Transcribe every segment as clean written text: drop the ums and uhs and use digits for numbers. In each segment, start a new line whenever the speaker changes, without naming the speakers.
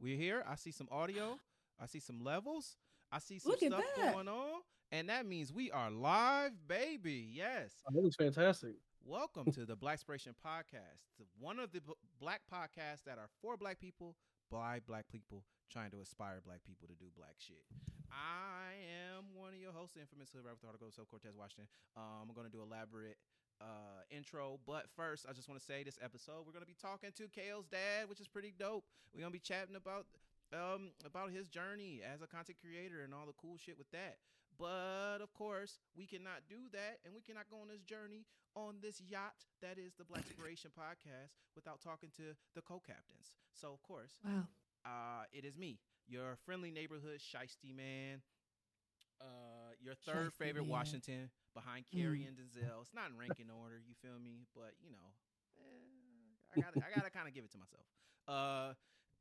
We're here. I see some audio. I see some levels. I see some
Look at
stuff
that.
going on. And that means we are live, baby. Yes.
Oh, that looks fantastic.
Welcome to the Black Inspiration Podcast, one of the black podcasts that are for black people, by black people, trying to inspire black people to do black shit. I am one of your hosts, the infamous Hood Rapper with the Article, so Cortez Washington. I'm going to do elaborate intro, but first, I just want to say this episode, we're going to be talking to Kale's dad, which is pretty dope. We're going to be chatting about his journey as a content creator and all the cool shit with that. But of course, we cannot do that, and we cannot go on this journey on this yacht that is the Black Inspiration Podcast without talking to the co-captains. So of course,
Wow.
it is me, your friendly neighborhood shiesty man, your third
Shiesty
favorite
man.
Washington behind Carrie and Denzel. It's not in ranking order, you feel me? But you know, I gotta kind of give it to myself.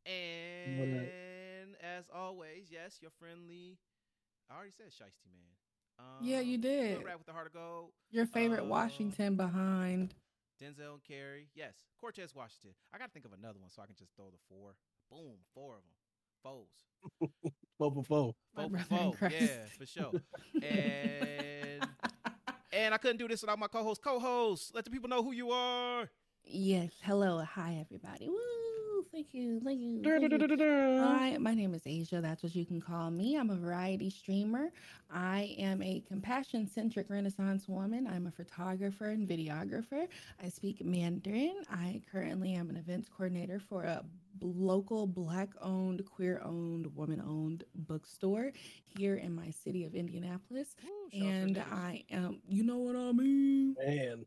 And as always, yes, your friendly. I already said shiesty man.
Yeah, you did.
Rap with the heart of gold.
Your favorite Washington behind.
Denzel and Carey. Yes, Cortez Washington. I got to think of another one so I can just throw the four. Boom, four of them. Foes.
Four for four.
My
Four
brother
for
in
four.
Christ.
Yeah, for sure. And I couldn't do this without my co-host. Co-host, let the people know who you are.
Yes. Hello. Hi, everybody. Woo. Thank you. Thank you. Thank you. Hi, my name is Asia. That's what you can call me. I'm a variety streamer. I am a compassion-centric Renaissance woman. I'm a photographer and videographer. I speak Mandarin. I currently am an events coordinator for a local Black-owned, queer-owned, woman-owned bookstore here in my city of Indianapolis.
Woo, shout out to
And
the niggas.
I am, you know what I mean?
Man.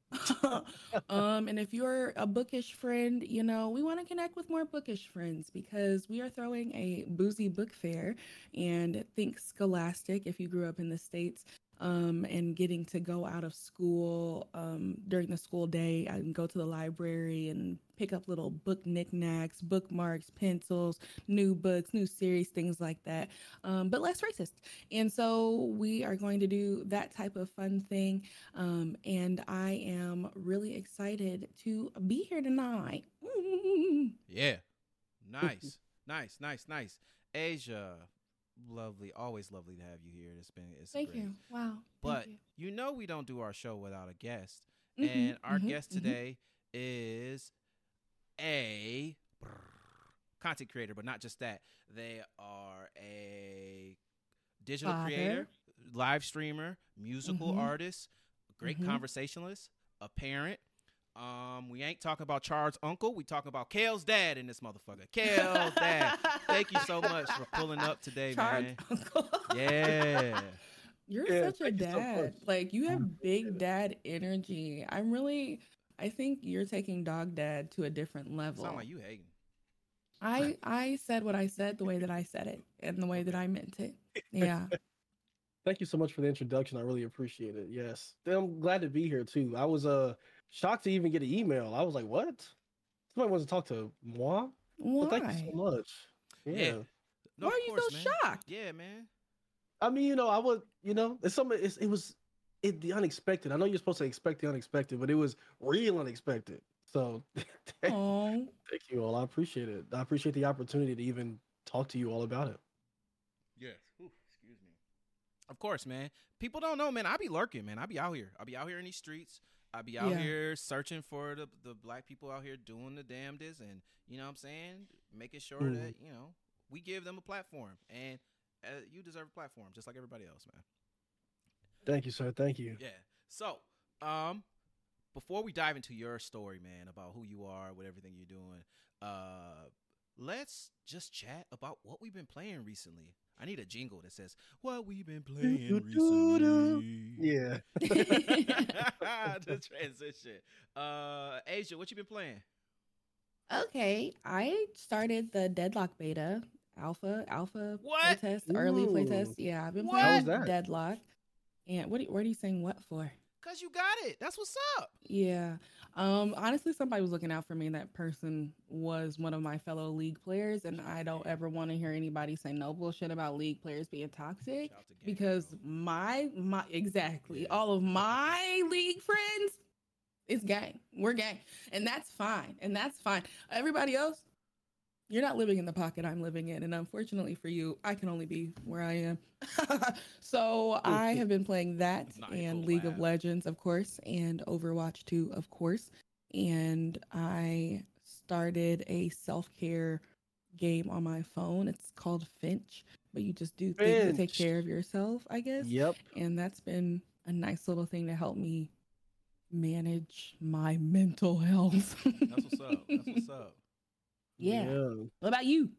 And if you're a bookish friend, you know, we want to connect with more bookish friends because we are throwing a boozy book fair, and think Scholastic if you grew up in the States, and getting to go out of school during the school day and go to the library and pick up little book knickknacks, bookmarks, pencils, new books, new series, things like that, but less racist. And so we are going to do that type of fun thing, and I am really excited to be here tonight.
Yeah. Nice. Nice. Asia, lovely. Always lovely to have you here. It's
Thank
great.
you. Wow.
But
Thank
you know we don't do our show without a guest.
you.
And our
Mhm,
guest
mhm.
today is a content creator, but not just that. They are a digital
Father.
creator, live streamer, musical
Mhm.
artist, great
Mhm.
conversationalist, a parent. We ain't talking about Charles' uncle. We talking about Kale's dad in this motherfucker. Kale's dad. Thank you so much for pulling up today,
Charge
man.
uncle.
Yeah.
You're
Yeah,
such a
thank you so
dad.
much.
Like, you
I
have
appreciate
big
it.
dad energy. I think you're taking dog dad to a different level.
Sound like you hating.
I said what I said the way that I said it and the way that
Okay.
I meant it. Yeah.
Thank you so much for the introduction. I really appreciate it. Yes. I'm glad to be here too. I was shocked to even get an email. I was like, what? Somebody wants to talk to moi? But thank you so
Why?
much. Yeah.
No,
Why
of
are you
course,
so
man.
shocked?
Yeah, man.
I mean, I was, it's something the unexpected. I know you're supposed to expect the unexpected, but it was real unexpected. So thank
Oh,
you all. I appreciate it. I appreciate the opportunity to even talk to you all about it.
Yes. Excuse me. Of course, man. People don't know, man. I be lurking, man. I be out here. In these streets. I be out
Yeah.
here searching for the black people out here doing the damnedest, and you know what I'm saying, making sure
Mhm.
that we give them a platform, and you deserve a platform just like everybody else, man.
Thank you, sir. Thank you.
Yeah. So, before we dive into your story, man, about who you are, what everything you're doing, let's just chat about what we've been playing recently. I need a jingle that says "What we've been playing recently."
Yeah.
The transition. Asia, what you been playing?
okay. I started the Deadlock beta, alpha
What?
playtest, early
Ooh.
playtest. Yeah, I've been
What?
playing
How was that?
Deadlock. And what are you saying what for?
Cause you got it. That's what's up.
Yeah. Honestly, somebody was looking out for me. That person was one of my fellow League players, and I don't ever want to hear anybody say no bullshit about League players being toxic,
Shout out to Gang,
because
bro.
my exactly
Yeah.
all of my League friends, it's gang. We're gang, and that's fine. Everybody else, You're not living in the pocket I'm living in, and unfortunately for you, I can only be where I am. So I have been playing that and League of Legends, of course, and Overwatch 2, of course. And I started a self-care game on my phone. It's called Finch, but you just do things to take care of yourself, I guess.
Yep.
And that's been a nice little thing to help me manage my mental health.
That's what's up. That's what's up.
Yeah. What about you?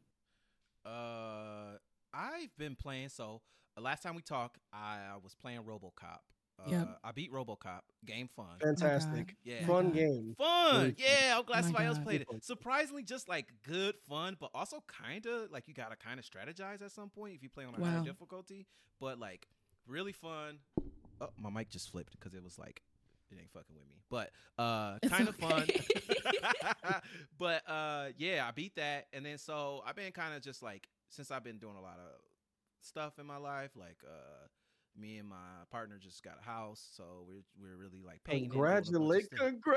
I've been playing. So last time we talked, I was playing RoboCop. I beat RoboCop. Game fun.
Fantastic.
Yeah.
Fun game.
Fun. Yeah. I'm glad somebody else played it. Surprisingly, just like good fun, but also kind of like you got to kind of strategize at some point if you play on a higher difficulty. But like really fun. Oh, my mic just flipped because it was like, it ain't fucking with me. But kind of fun. But yeah, I beat that. And then so I've been kind of just like, since I've been doing a lot of stuff in my life, like me and my partner just got a house, so we're really like painting.
Congratulations!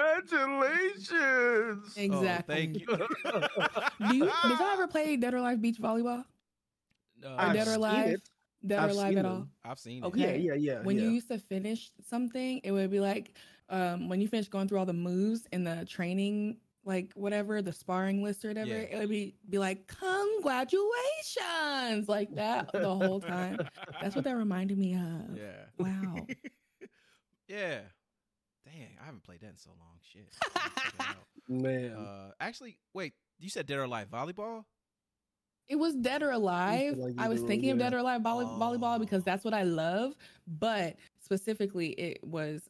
Exactly.
Oh, thank you.
Did y'all ever play Dead or Alive Beach Volleyball? Or Dead or Alive? Dead or Alive at all?
I've seen it.
Okay.
Yeah.
When you used to finish something, it would be like when you finish going through all the moves in the training, like whatever, the sparring list or whatever, it would be like, congratulations, like that the whole time. That's what that reminded me of.
Yeah.
Wow.
Yeah. Dang, I haven't played that in so long. Shit.
Man.
Actually, wait, you said Dead or Alive Volleyball?
It was Dead or Alive. I was thinking of Dead or Alive volleyball because that's what I love. But specifically, it was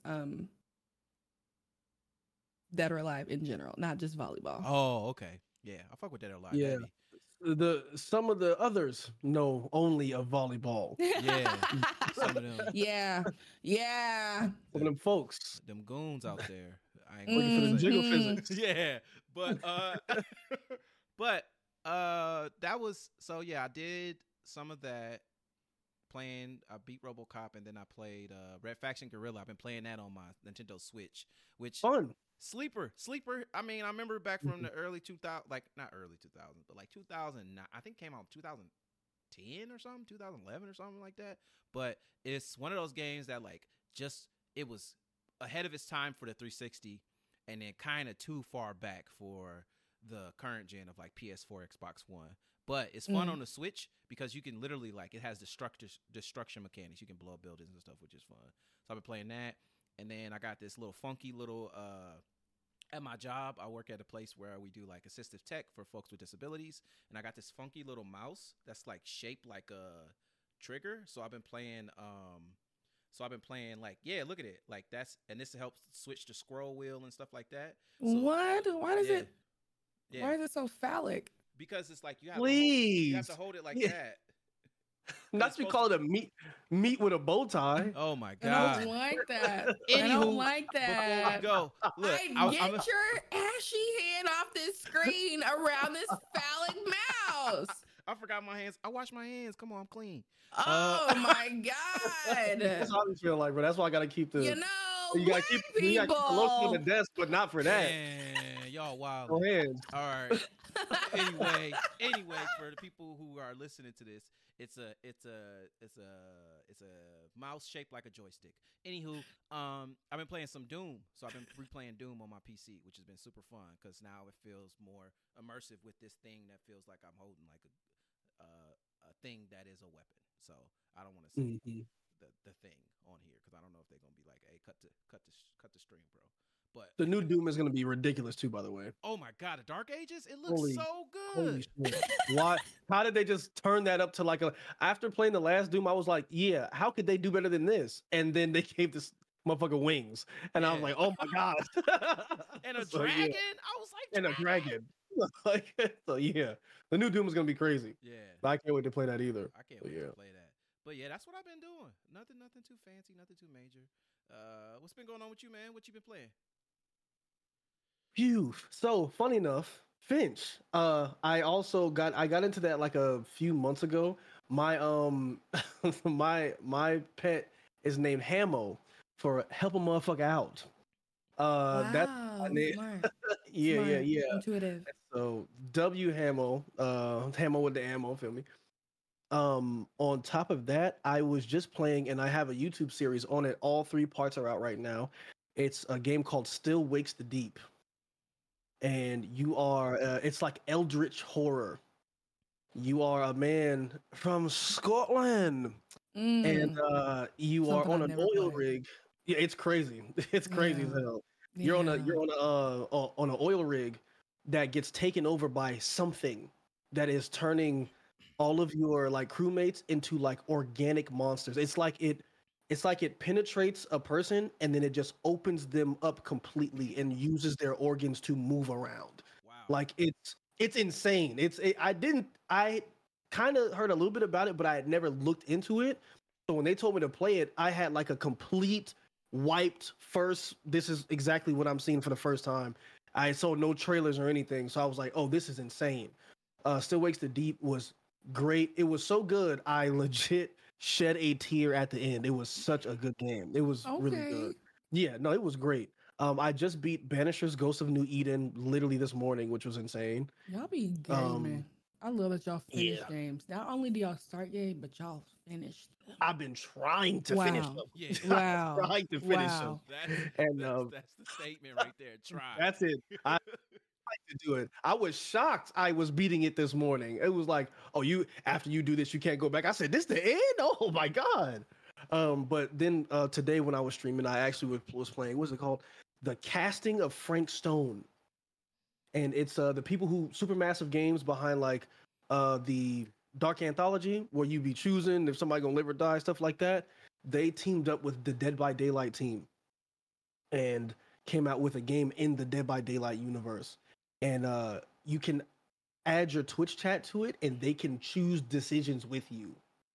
Dead or Alive in general, not just volleyball.
Oh, okay. Yeah, I fuck with Dead or Alive.
Yeah.
Baby.
Some of the others know only of volleyball.
Yeah. Some of them.
Yeah.
Some of them folks.
Them goons out there. I ain't
looking for the jiggle physics.
Yeah. But that was, so yeah, I did some of that playing. I beat RoboCop, and then I played Red Faction Guerrilla. I've been playing that on my Nintendo Switch, which
fun.
Sleeper. I mean, I remember back from the early 2000, like not early 2000s, but like 2009. I think it came out 2010 or something, 2011 or something like that. But it's one of those games that like just, it was ahead of its time for the 360, and then kind of too far back for the current gen of like PS4, Xbox One. But it's fun on the Switch because you can literally, like, it has destruction mechanics. You can blow up buildings and stuff, which is fun. So I've been playing that. And then I got this little funky little, at my job, I work at a place where we do like assistive tech for folks with disabilities. And I got this funky little mouse that's like shaped like a trigger. So I've been playing, like, yeah, look at it. Like that's, and this helps switch the scroll wheel and stuff like that. So,
what? Why does it?
Yeah.
Why is it so phallic?
Because it's like you have to hold it like that.
Not you call it a meat with a bow tie.
Oh my god!
I don't like that. I don't like that.
Go. Look,
get your ashy hand off this screen around this phallic mouse.
I forgot my hands. I wash my hands. Come on, I'm clean.
Oh my god!
That's how I feel like, but that's why I gotta keep the.
You
gotta keep the lotion on the desk, but not for that.
Man, y'all wild.
Go ahead.
All right. anyway, for the people who are listening to this, it's a mouse shaped like a joystick. Anywho, I've been playing some Doom, so I've been replaying Doom on my PC, which has been super fun because now it feels more immersive with this thing that feels like I'm holding like a thing that is a weapon. So I don't want to say the thing on here because I don't know if they're gonna be like, hey, cut the stream, bro. But
the new Doom is gonna be ridiculous too, by the way.
Oh my god, the Dark Ages, it looks so good.
Holy shit. Why? How did they just turn that up to like a? After playing the last Doom, I was like, yeah, how could they do better than this? And then they gave this motherfucker wings, and I was like, oh my god.
And a dragon. Yeah. I was like,
and a dragon. Like, so yeah, the new Doom is gonna be crazy.
Yeah,
but I can't wait to play that either.
I can't wait to play that. But yeah, that's what I've been doing. Nothing too fancy, nothing too major. What's been going on with you, man? What you been playing?
Phew. So funny enough, Finch. I got into that like a few months ago. My my pet is named Hamo for help a motherfucker out.
Wow,
that's my name.
Smart.
Yeah.
Intuitive.
So W Hamo, Hamo with the ammo, feel me? On top of that, I was just playing, and I have a YouTube series on it. All 3 parts are out right now. It's a game called Still Wakes the Deep, and you are it's like eldritch horror. You are a man from Scotland, and you are
Something
on
I've
an
never
oil
played.
rig. Yeah, it's crazy. It's crazy as
Yeah.
hell.
Yeah.
You're on an oil rig that gets taken over by something that is turning all of your like crewmates into like organic monsters. It's like it penetrates a person and then it just opens them up completely and uses their organs to move around.
Wow.
Like it's insane. I kind of heard a little bit about it, but I had never looked into it. So when they told me to play it, I had like a complete wiped first. This is exactly what I'm seeing for the first time. I saw no trailers or anything, so I was like, "Oh, this is insane." Still Wakes the Deep was great. It was so good, I legit shed a tear at the end. It was such a good game. It was really
Okay.
good. Yeah, no, it was great. I just beat Banisher's Ghost of New Eden literally this morning, which was insane.
Y'all be
Um,
gaming. I love that y'all finish
yeah,
games. Not only do y'all start game, but y'all finish them.
I've been trying to finish
Wow.
them.
Yeah.
Wow.
Trying to finish them,
Wow.
That's
and
that's the statement right there. Try.
that's it. I like to do it. I was shocked I was beating it this morning. It was like, oh, you after you do this, you can't go back. I said, this the end? Oh my god. But then today when I was streaming, I actually was playing. What's it called? The Casting of Frank Stone, and it's the people who Supermassive Games behind like the Dark Anthology, where you be choosing if somebody gonna live or die, stuff like that. They teamed up with the Dead by Daylight team and came out with a game in the Dead by Daylight universe. And you can add your Twitch chat to it, and they can choose decisions with you.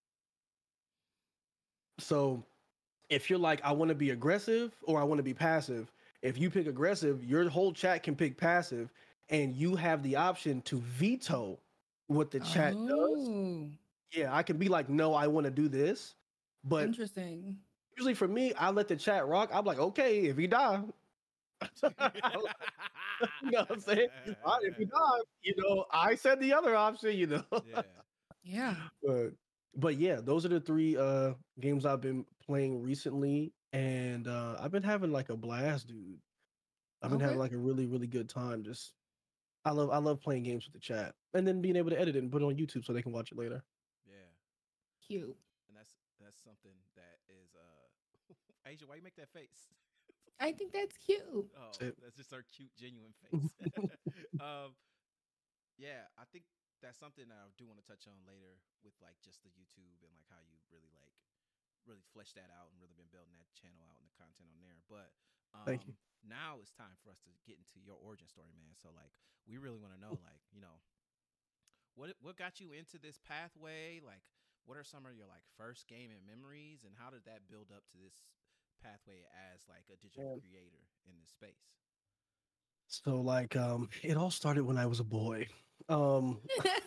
So if you're like, I want to be aggressive or I want to be passive, if you pick aggressive, your whole chat can pick passive, and you have the option to veto what the chat does.
Oh,
Yeah, I can be like, no, I want to do this. But
interesting.
usually for me, I let the chat rock. I'm like, okay, if he die, you know what I'm saying? All right, if he die, I said the other option.
Yeah.
Yeah.
But yeah, those are the 3 games I've been playing recently, and I've been having like a blast, dude. I've been having
Okay.
like a really, really good time. Just I love playing games with the chat and then being able to edit it and put it on YouTube so they can watch it later.
Yeah.
Cute.
And that's something that is Asia, why you make that face?
I think that's cute.
Oh,
It-
that's just her cute, genuine face. Yeah, I think that's something that I do want to touch on later with like just the YouTube and like how you really flesh that out and really been building that channel out and the content on there. But
Thank you.
now it's time for us to get into your origin story, man. So like we really want to know like, what got you into this pathway? Like what are some of your like first gaming memories and how did that build up to this pathway as like a digital creator in this space?
So like it all started when I was a boy. Um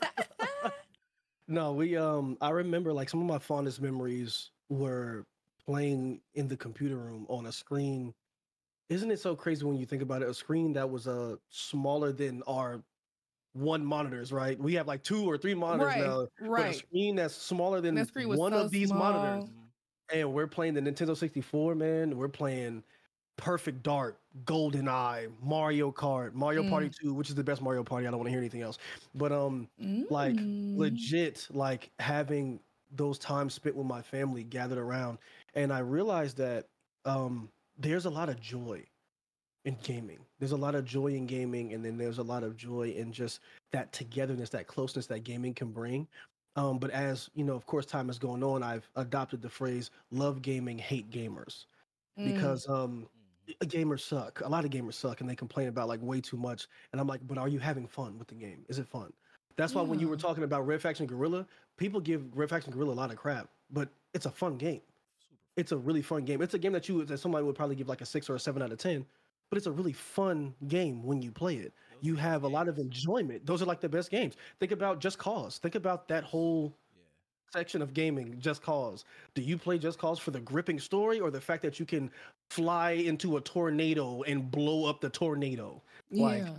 no, I remember like some of my fondest memories were playing in the computer room on a screen. Isn't it so crazy when you think about it? A screen that was smaller than our one monitors, right? We have like 2 or 3 monitors
Right.
now, but a
Right.
screen that's smaller than
That screen was
one
so
of these monitors.
small.
And we're playing the Nintendo 64, man. We're playing Perfect Dark, GoldenEye, Mario Kart, Mario Party 2, which is the best Mario Party. I don't want to hear anything else. But like legit, like having those times spent with my family gathered around, and I realized that there's a lot of joy in gaming. There's a lot of joy in gaming, and then there's a lot of joy in just that togetherness, that closeness that gaming can bring. But as of course, time is going on, I've adopted the phrase "love gaming, hate gamers," because gamers suck. A lot of gamers suck, and they complain about like way too much. And I'm like, but are you having fun with the game? Is it fun? That's why when you were
Yeah.
talking about Red Faction Guerrilla, people give Red Faction Guerrilla a lot of crap, but it's a fun game. It's a really fun game. It's a game that somebody would probably give like a 6 or a 7 out of 10, but it's a really fun game when you play it. You have a lot of enjoyment. Those are like the best games. Think about Just Cause. Think about that whole section of gaming, Just Cause. Do you play Just Cause for the gripping story or the fact that you can fly into a tornado and blow up the tornado?
Yeah.
Like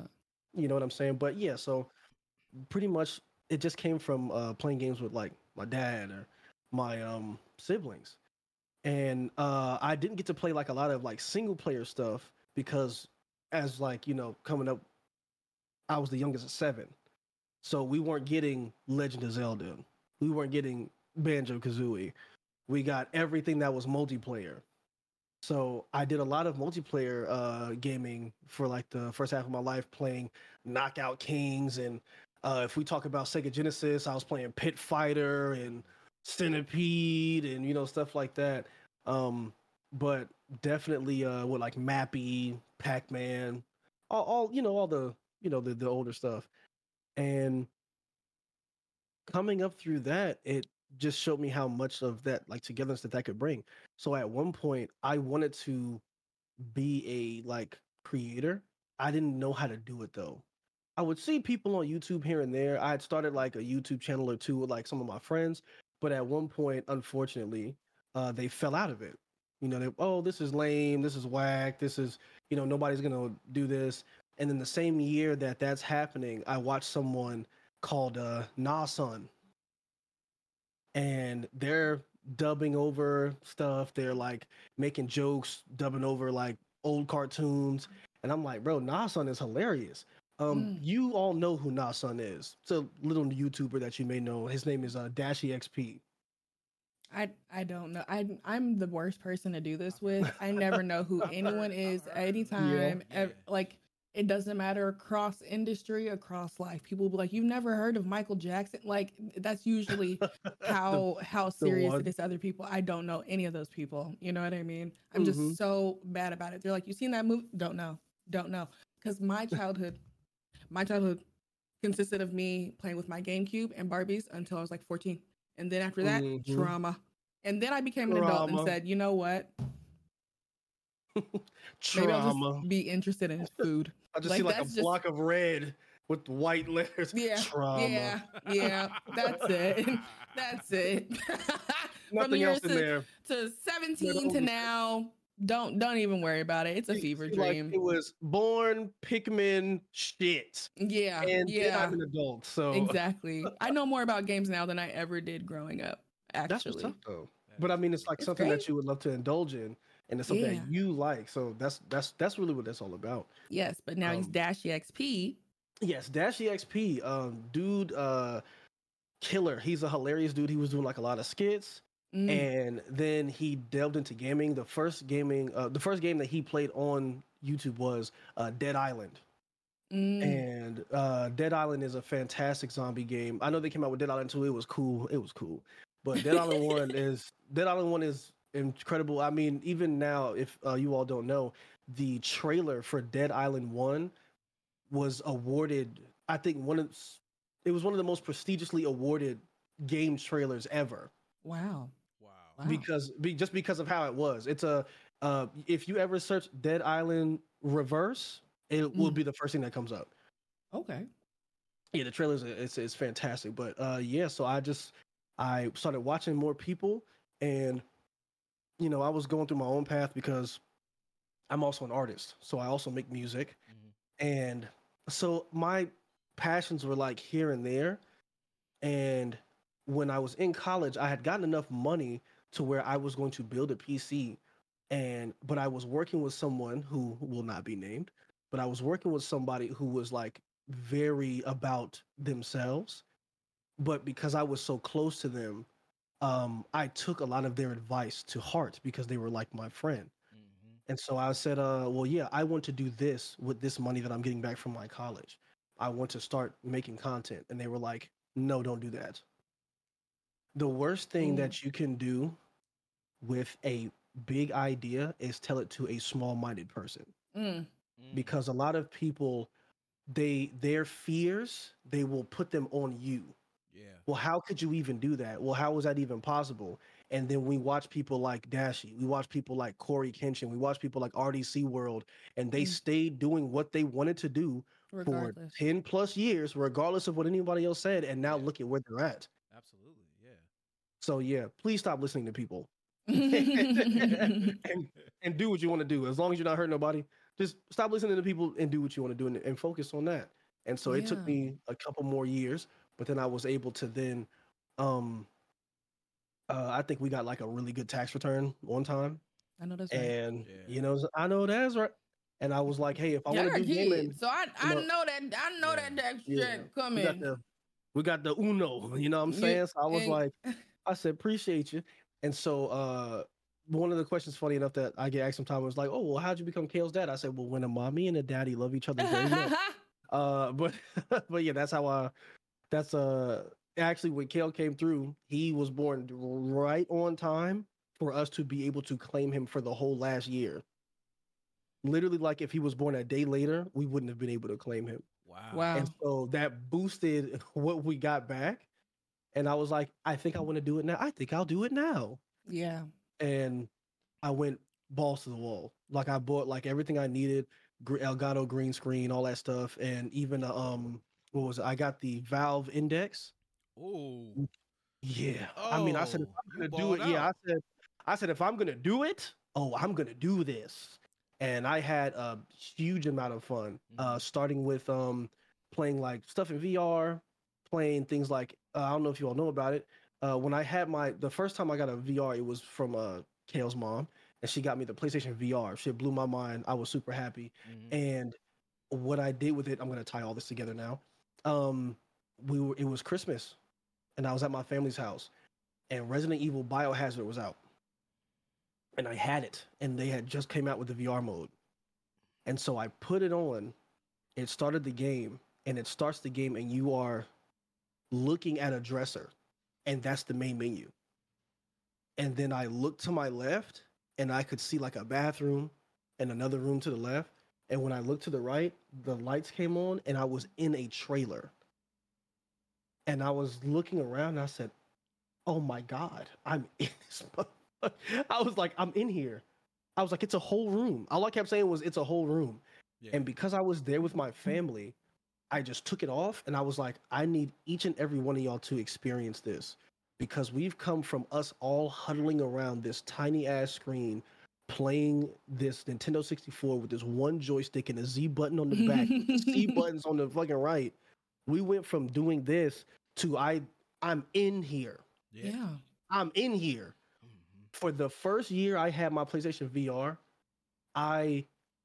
You know what I'm saying? But yeah, so pretty much it just came from playing games with like my dad or my siblings. And I didn't get to play like a lot of like single player stuff because as like, coming up, I was the youngest of seven. So we weren't getting Legend of Zelda. We weren't getting Banjo Kazooie. We got everything that was multiplayer. So I did a lot of multiplayer gaming for like the first half of my life, playing Knockout Kings, and if we talk about Sega Genesis, I was playing Pit Fighter and Centipede, and stuff like that. But definitely with like Mappy, Pac Man, all the the older stuff, and coming up through that, it just showed me how much of that like togetherness that could bring. So at one point, I wanted to be a like creator. I didn't know how to do it though. I would see people on YouTube here and there. I had started like a YouTube channel or two with like some of my friends, but at one point, unfortunately, they fell out of it. Oh, this is lame. This is whack. This is, nobody's gonna do this. And then the same year that that's happening, I watched someone called Nasun, and they're dubbing over stuff. They're like making jokes, dubbing over like old cartoons, and I'm like, bro, Nasun is hilarious. You all know who Nasun is. It's a little YouTuber that you may know. His name is Dashy XP.
I don't know. I'm the worst person to do this with. I never know who anyone is anytime.
Yeah.
Like it doesn't matter across industry, across life. People will be like, "You've never heard of Michael Jackson?" Like that's usually how serious it is to other people. I don't know any of those people. You know what I mean? I'm just so bad about it. They're like, "You seen that movie?" Don't know. Because my childhood consisted of me playing with my GameCube and Barbies until I was like 14. And then after that, trauma. And then I became an adult and said, you know what? Maybe I'll just be interested in food.
I just see like a block of red with white letters.
Yeah.
Trauma.
Yeah. That's it. That's it.
Nothing else in there.
To 17 to now. Don't even worry about it. It's a fever dream.
Like it was born Pikmin shit.
Yeah.
And then I'm an adult. So
exactly. I know more about games now than I ever did growing up. Actually.
That's what's up though. But I mean it's like something that you would love to indulge in. And it's something that you like. So that's really what that's all about.
Yes, but now he's Dashy XP.
Yes, Dashy XP. Dude, killer. He's a hilarious dude. He was doing like a lot of skits. And then he delved into gaming. The first game that he played on YouTube was Dead Island. And Dead Island is a fantastic zombie game. I know they came out with Dead Island 2. It was cool. But Dead Island 1 is incredible. I mean, even now, if you all don't know, the trailer for Dead Island 1 was awarded, I think it was one of the most prestigiously awarded game trailers ever.
Wow.
Just because of how it was. It's if you ever search Dead Island Reverse, it will be the first thing that comes up.
Okay.
Yeah, the trailer is fantastic. But so I started watching more people, and I was going through my own path because I'm also an artist. So I also make music. And so my passions were like here and there. And when I was in college, I had gotten enough money to where I was going to build a PC. But I was working with someone who will not be named, but I was working with somebody who was like very about themselves. But because I was so close to them, I took a lot of their advice to heart because they were like my friend. And so I said, well, yeah, I want to do this with this money that I'm getting back from my college. I want to start making content. And they were like, no, don't do that. The worst thing that you can do with a big idea is tell it to a small-minded person. Because a lot of people, their fears, they will put them on you.
Yeah.
Well, how could you even do that? Well, how was that even possible? And then we watch people like Dashy, we watch people like Corey Kenshin, we watch people like RDC World, and they stayed doing what they wanted to do for 10 plus years, regardless of what anybody else said. And now look at where they're at.
Absolutely. Yeah.
So yeah, please stop listening to people and do what you want to do. As long as you're not hurting nobody, just stop listening to people and do what you want to do and focus on that. And so it took me a couple more years, but then I was able to then, I think we got like a really good tax return one time.
I know that's right.
And I know that's right. And I was like, hey, if I want to do gaming,
so I know that tax check coming.
We got the Uno, you know what I'm saying? So I was like, I said, appreciate you. And so one of the questions, funny enough, that I get asked sometimes was like, oh, well, how'd you become Kale's dad? I said, well, when a mommy and a daddy love each other very much. But yeah, that's how actually when Kale came through, he was born right on time for us to be able to claim him for the whole last year. Literally, like if he was born a day later, we wouldn't have been able to claim him.
Wow.
And so that boosted what we got back. And I was like, I think I want to do it now. I think I'll do it now.
Yeah.
And I went balls to the wall. Like I bought like everything I needed, Elgato green screen, all that stuff. And even what was it? I got the Valve Index.
Oh.
Yeah. I mean, I said if I'm gonna do it, I said if I'm gonna do it, I'm gonna do this. And I had a huge amount of fun. Starting with playing like stuff in VR, playing things like I don't know if you all know about it. When I had the first time I got a VR, it was from Kale's mom, and she got me the PlayStation VR. Shit blew my mind. I was super happy. And what I did with it, I'm gonna tie all this together now. It was Christmas, and I was at my family's house, and Resident Evil Biohazard was out. And I had it, and they had just came out with the VR mode. And so I put it on, it started the game, and it starts the game, and you are looking at a dresser, and that's the main menu. And then I looked to my left, and I could see like a bathroom and another room to the left. And when I looked to the right, the lights came on, and I was in a trailer. And I was looking around, and I said, oh my God, I'm in this. I was like, I'm in here. I was like, it's a whole room. All I kept saying was, it's a whole room. Yeah. And because I was there with my family, I just took it off, and I was like, I need each and every one of y'all to experience this, because we've come from us all huddling around this tiny ass screen, playing this Nintendo 64 with this one joystick and a Z button on the back, C buttons on the fucking right. We went from doing this to I'm in here.
Yeah.
I'm in here. For the first year I had my PlayStation VR, I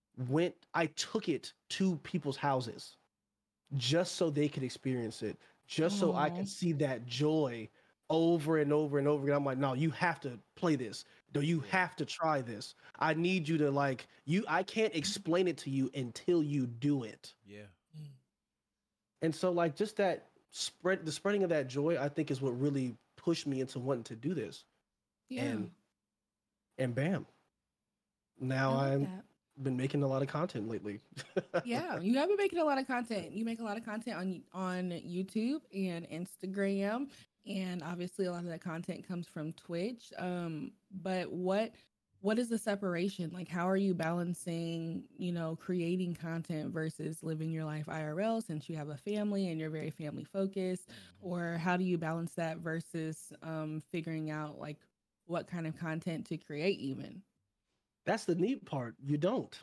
took it to people's houses just so they could experience it, just so I could see that joy over and over and over again. I'm like, no, you have to play this. No, you have to try this. I need you to I can't explain it to you until you do it.
Yeah.
And so like just the spreading of that joy, I think is what really pushed me into wanting to do this.
Yeah.
And bam. Now I've been making a lot of content lately.
Yeah, you have been making a lot of content. You make a lot of content on YouTube and Instagram, and obviously a lot of that content comes from Twitch. But what is the separation? Like, how are you balancing, creating content versus living your life IRL, since you have a family and you're very family focused? Or how do you balance that versus figuring out like what kind of content to create even?
That's the neat part. You don't.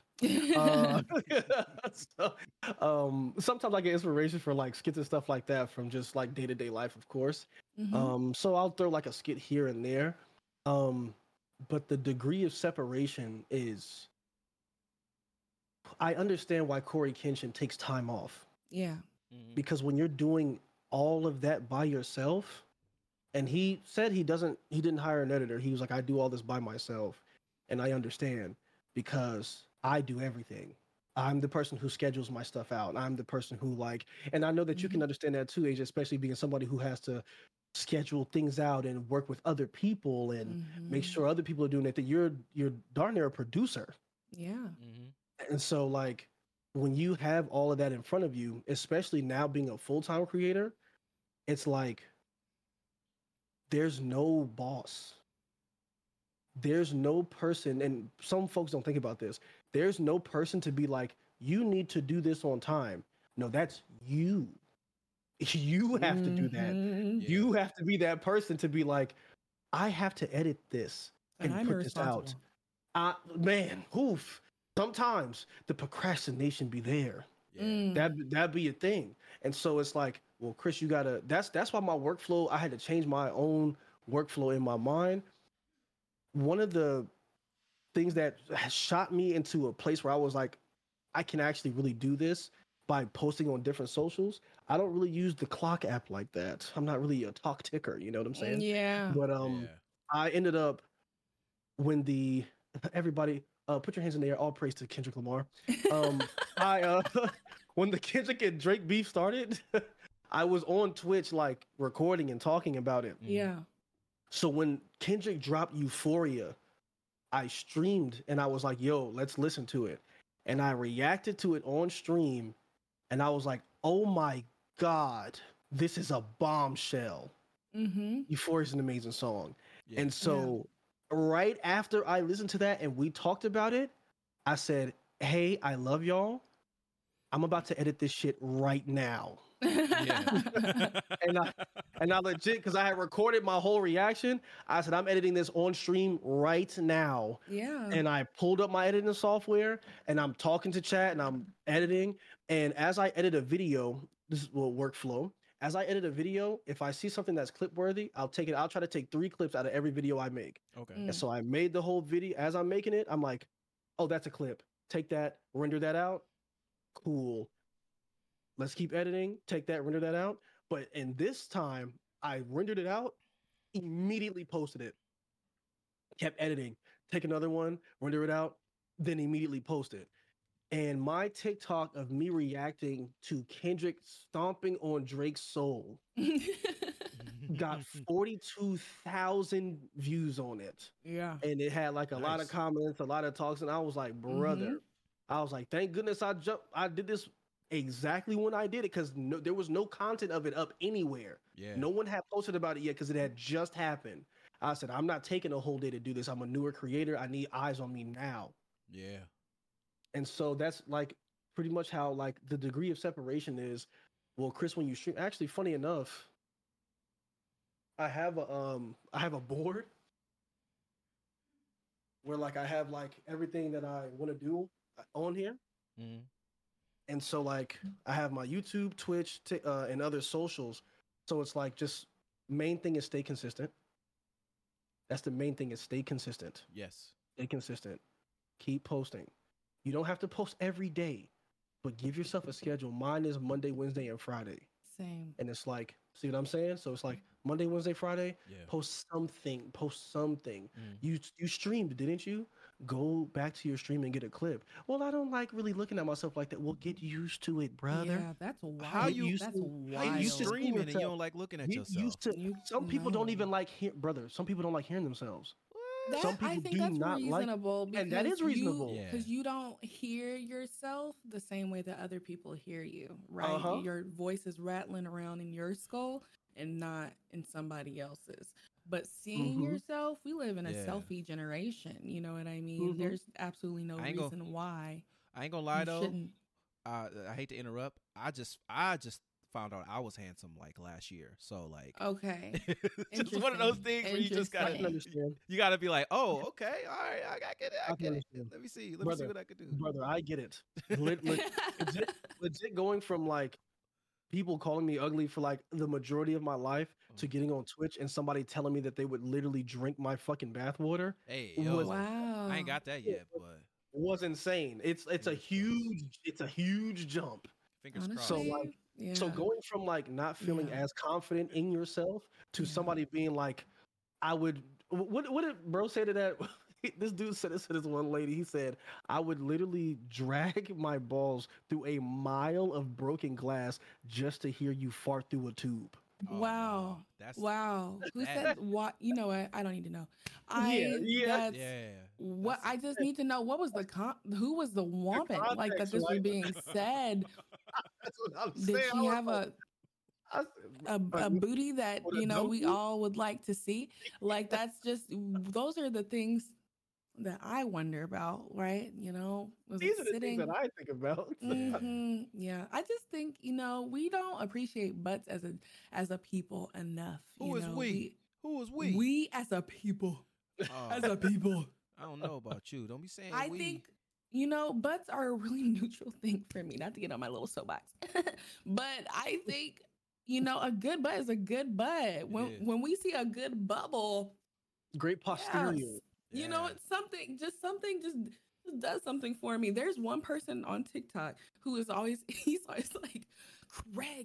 Sometimes I get inspiration for like skits and stuff like that from just like day-to-day life, of course. So I'll throw like a skit here and there. But the degree of separation is, I understand why Corey Kenshin takes time off.
Yeah.
Because when you're doing all of that by yourself, and he said he didn't hire an editor. He was like, I do all this by myself. And I understand, because I do everything. I'm the person who schedules my stuff out. I'm the person who and I know that you can understand that too, AJ, especially being somebody who has to schedule things out and work with other people and make sure other people are doing it, that you're darn near a producer.
Yeah.
And so like when you have all of that in front of you, especially now being a full-time creator, it's like, there's no boss. There's no person, and some folks don't think about this. There's no person to be like, you need to do this on time. No, that's you. You have to do that. Yeah. You have to be that person to be like, I have to edit this and put this out. Man, oof. Sometimes the procrastination be there.
Yeah.
That'd be a thing. And so it's like, well, Chris, you gotta. That's why my workflow. I had to change my own workflow in my mind. One of the things that shot me into a place where I was like, I can actually really do this by posting on different socials. I don't really use the clock app like that. I'm not really a talk ticker, you know what I'm saying?
Yeah.
But
Yeah.
I ended up when the everybody put your hands in the air. All praise to Kendrick Lamar. I when the Kendrick and Drake beef started, I was on Twitch like recording and talking about it.
Yeah.
So when Kendrick dropped Euphoria, I streamed and I was like, yo, let's listen to it. And I reacted to it on stream and I was like, oh my God, this is a bombshell. Euphoria is an amazing song.
Yeah.
And so right after I listened to that and we talked about it, I said, hey, I love y'all. I'm about to edit this shit right now.
Yeah.
and I legit, because I had recorded my whole reaction, I said, I'm editing this on stream right now.
Yeah.
And I pulled up my editing software and I'm talking to chat and I'm editing. And as I edit a video, this is what workflow. As I edit a video, if I see something that's clip worthy, I'll take it. I'll try to take 3 clips out of every video I make.
Okay.
And so I made the whole video. As I'm making it, I'm like, oh, that's a clip. Take that, render that out. Cool. Let's keep editing. Take that, render that out. But in this time, I rendered it out, immediately posted it. Kept editing. Take another one, render it out, then immediately post it. And my TikTok of me reacting to Kendrick stomping on Drake's soul got 42,000 views on it.
Yeah.
And it had like a lot of comments, a lot of talks. And I was like, brother, I was like, thank goodness I did this exactly when I did it, because there was no content of it up anywhere.
Yeah.
No one had posted about it yet because it had just happened. I said, I'm not taking a whole day to do this. I'm a newer creator. I need eyes on me now.
Yeah.
And so that's like pretty much how like the degree of separation is. Well, Chris, when you stream, actually, funny enough, I have a board where like I have like everything that I want to do on here.
Mm-hmm.
And so like I have my YouTube, Twitch, and other socials. So it's like just main thing is stay consistent. That's the main thing, is stay consistent.
Yes.
Stay consistent. Keep posting. You don't have to post every day, but give yourself a schedule. Mine is Monday, Wednesday, and Friday.
Same.
And it's like, see what I'm saying? So it's like Monday, Wednesday, Friday, post something. You streamed, didn't you? Go back to your stream and get a clip. Well, I don't like really looking at myself like that. Well, get used to it, brother.
Yeah, that's wild.
How you
streaming
streaming and you don't like looking at yourself?
Some people don't even like brother. Some people don't like hearing themselves. Some people
I think
do
that's
not
reasonable,
and that is reasonable.
because you don't hear yourself the same way that other people hear you, right? Your voice is rattling around in your skull and not in somebody else's. But seeing yourself, we live in a selfie generation. You know what I mean? There's absolutely no reason why.
I ain't gonna lie though. I hate to interrupt. I just found out I was handsome like last year. So like,
okay,
just one of those things where you just gotta understand. You gotta be like, oh, okay, all right, I get it. Let me see what I could do.
Brother, I get it. Legit going from like people calling me ugly for like the majority of my life to getting on Twitch and somebody telling me that they would literally drink my fucking bathwater.
Hey, yo,
wow.
I ain't got that yet, but
it was insane. It's a huge jump.
Fingers crossed.
So like, so going from like not feeling as confident in yourself to somebody being like, I would. What did bro say to that? This dude said this to this one lady. He said, I would literally drag my balls through a mile of broken glass just to hear you fart through a tube.
Oh,
wow.
That's
wow. Who said what? You know what? I don't need to know. What I just need to know, what was who was the woman like that this was being said?
That's what I'm
Did
saying.
she have a booty that, you know, we all would like to see? Like, that's just, those are the things that I wonder about, right? You know,
these are the things that I think about.
Yeah, I just think, you know, we don't appreciate butts as a people enough.
Who is we? Who is we?
We as a people. As a people.
I don't know about you. Don't be saying
I
we.
think You know, butts are a really neutral thing for me, not to get on my little soapbox. But I think, you know, a good butt is a good butt. When we see a good bubble,
Great posterior.
yes, you know, it's something just does something for me. There's one person on TikTok who is always he's always like, Craig,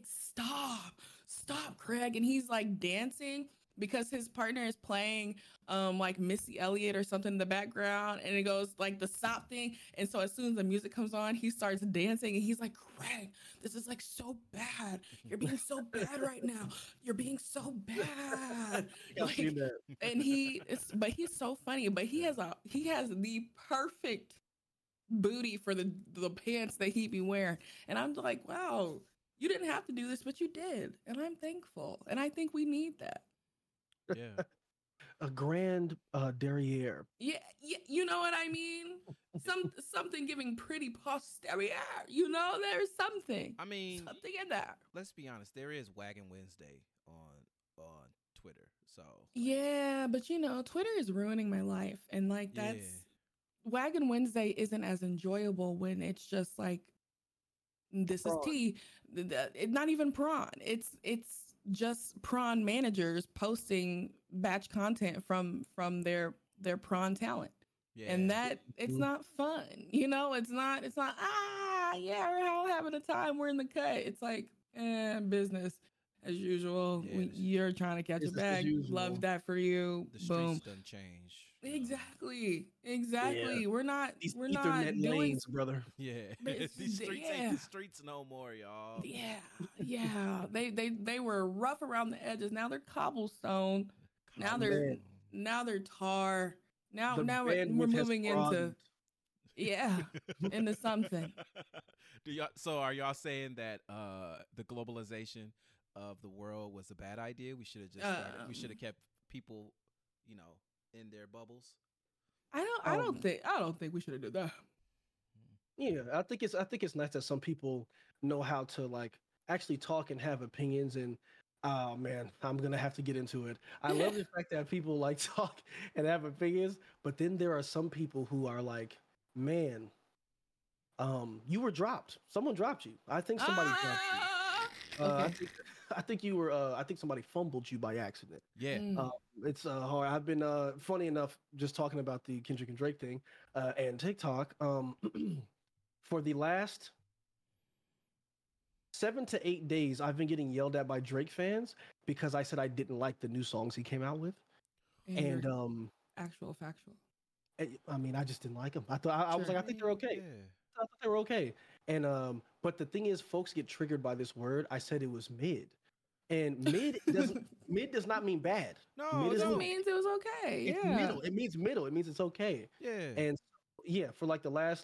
stop, Craig, and he's like dancing because his partner is playing like Missy Elliott or something in the background, and it goes like the stop thing, and so as soon as the music comes on, he starts dancing, and he's like, Craig, this is like so bad. You're being so bad right now. You're being so bad. Like, and but he's so funny. But he has the perfect booty for the pants that he be wearing, and I'm like, wow, you didn't have to do this, but you did, and I'm thankful, and I think we need that.
Yeah.
A grand derriere.
Yeah, you know what I mean? Something giving pretty posterior. You know, there's something.
I mean,
something in there.
Let's be honest. There is Wagon Wednesday on Twitter. So
yeah, but you know, Twitter is ruining my life, and like that's Wagon Wednesday isn't as enjoyable when it's just like this prawn. Is tea. It's not even prawn. It's just prawn managers posting batch content from their prawn talent. Yeah. And that it's not fun. You know, it's not yeah, we're all having a time, we're in the cut. It's like business as usual. Yeah, you're trying to catch a bag. Love that for you.
The
boom.
Streets done change.
Exactly. Yeah. We're not
doing lanes, brother.
Yeah. These streets ain't the streets no more, y'all.
Yeah. They were rough around the edges. Now they're cobblestone. Now they're tar. Now we're moving into into something.
So are y'all saying that the globalization of the world was a bad idea? We should have just we should have kept people, you know, in their bubbles.
I don't think we should have done that.
Yeah, I think it's nice that some people know how to like actually talk and have opinions. And oh man, I'm gonna have to get into it. I love the fact that people like talk and have opinions, but then there are some people who are like, man, you were dropped. Someone dropped you. I think somebody dropped you. Okay. I think you were. I think somebody fumbled you by accident.
Yeah,
it's hard. I've been funny enough just talking about the Kendrick and Drake thing and TikTok. For the last 7 to 8 days, I've been getting yelled at by Drake fans because I said I didn't like the new songs he came out with, and
factual.
I mean, I just didn't like them. I thought I was like, I think they're okay. Yeah. I thought they were okay. And but the thing is, folks get triggered by this word. I said it was mid, and mid does not mean bad.
No, it means it was okay.
It's middle. It means middle. It means it's okay.
Yeah.
And so, for like the last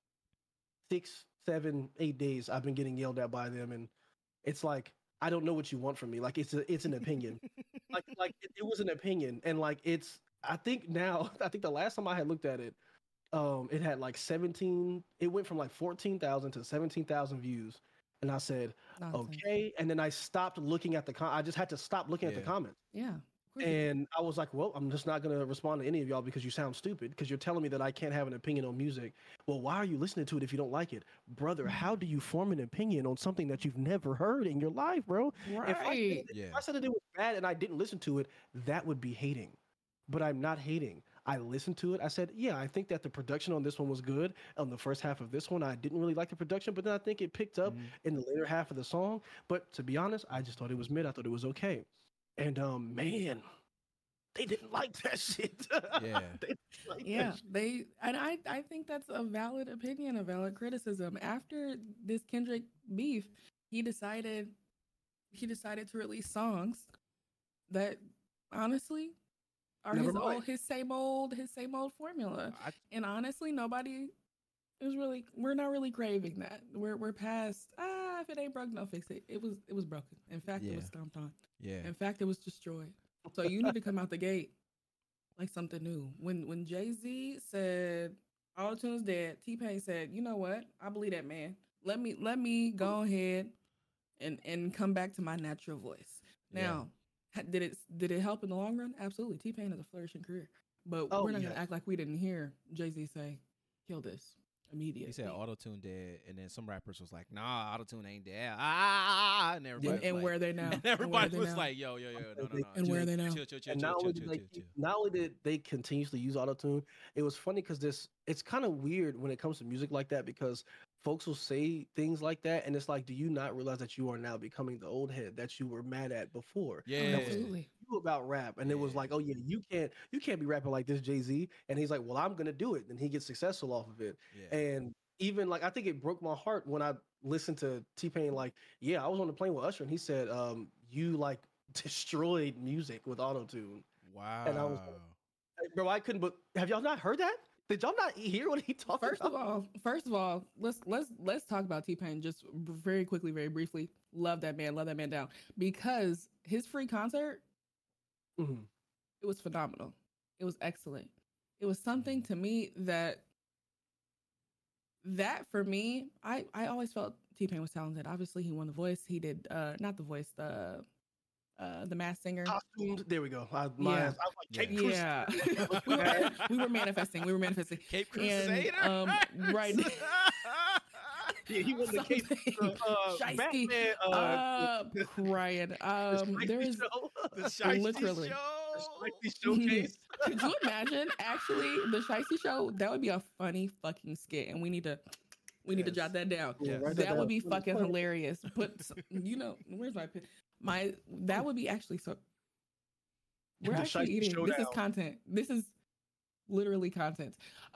6, 7, 8 days, I've been getting yelled at by them, and it's like, I don't know what you want from me. Like it's an opinion. it was an opinion, and I think the last time I had looked at it, it had 17. It went from 14,000 to 17,000 views, and I said, okay. And then I stopped looking at I just had to stop looking at the comments.
Yeah.
And I was like, well, I'm just not going to respond to any of y'all because you sound stupid, because you're telling me that I can't have an opinion on music. Well, why are you listening to it if you don't like it? Brother, how do you form an opinion on something that you've never heard in your life, bro?
Right.
If I said that it was bad and I didn't listen to it, that would be hating. But I'm not hating. I listened to it. I said, yeah, I think that the production on this one was good. On the first half of this one, I didn't really like the production, but then I think it picked up in the later half of the song. But to be honest, I just thought it was mid. I thought it was okay. And man, they didn't like that shit.
Yeah. I think that's a valid opinion, a valid criticism. After this Kendrick beef, he decided to release songs that honestly are his same old formula. And honestly, nobody is really, we're not really craving that. We're past, if it ain't broke, don't fix it. It was broken. In fact, it was stomped on.
Yeah.
In fact, it was destroyed. So you need to come out the gate like something new. When Jay-Z said Auto-Tune's dead, T-Pain said, you know what? I believe that, man. Let me go ahead and come back to my natural voice. Now, did it help in the long run? Absolutely. T-Pain has a flourishing career. But we're not going to act like we didn't hear Jay-Z say, kill this. immediately.
He said auto tune dead, and then some rappers was like, "Nah, auto tune ain't dead." And everybody was
and
like,
where they now?
and everybody was like, "Yo, no,
And where they now?
chill, chill, chill,
And
chill,
not
chill,
only
chill,
did they
chill, chill."
not only did they continuously use autotune, it was funny because it's kind of weird when it comes to music like that because folks will say things like that, and it's like, do you not realize that you are now becoming the old head that you were mad at before?
Yeah,
That was
Absolutely.
you about rap, and it was like, oh yeah, you can't be rapping like this, Jay-Z, and he's like, well, I'm gonna do it, and he gets successful off of it,
yeah,
and even like I think it broke my heart when I listened to T-Pain, like, yeah, I was on the plane with Usher, and he said, you like destroyed music with autotune.
wow.
And I was like, bro, I couldn't. But have y'all not heard that? Did y'all not hear what he talked about?
First of all, let's talk about T-Pain just very quickly, very briefly. Love that man down because his free concert,
Mhm.
it was phenomenal. It was excellent. It was something to me that for me, I always felt T-Pain was talented. Obviously, he won The Voice. He did not The Voice, the Masked Singer.
Costumed. There we go. I was
Yeah.
like, Cape
Yeah.
Crusader.
we were manifesting.
Cape
And,
Crusader.
right.
Yeah, he won the Cape.
Shiesty.
Batman.
Crying. There is
The Shiesty
literally.
Show.
Shiesty showcase.
Could you imagine actually the Shiesty Show? That would be a funny fucking skit, and we need to jot that down.
Yeah, write
That would
down.
be fucking hilarious. Where's my pen? That would be actually so. We're
The
actually
Shiesty
eating. This is
Showdown.
content. This is literally content.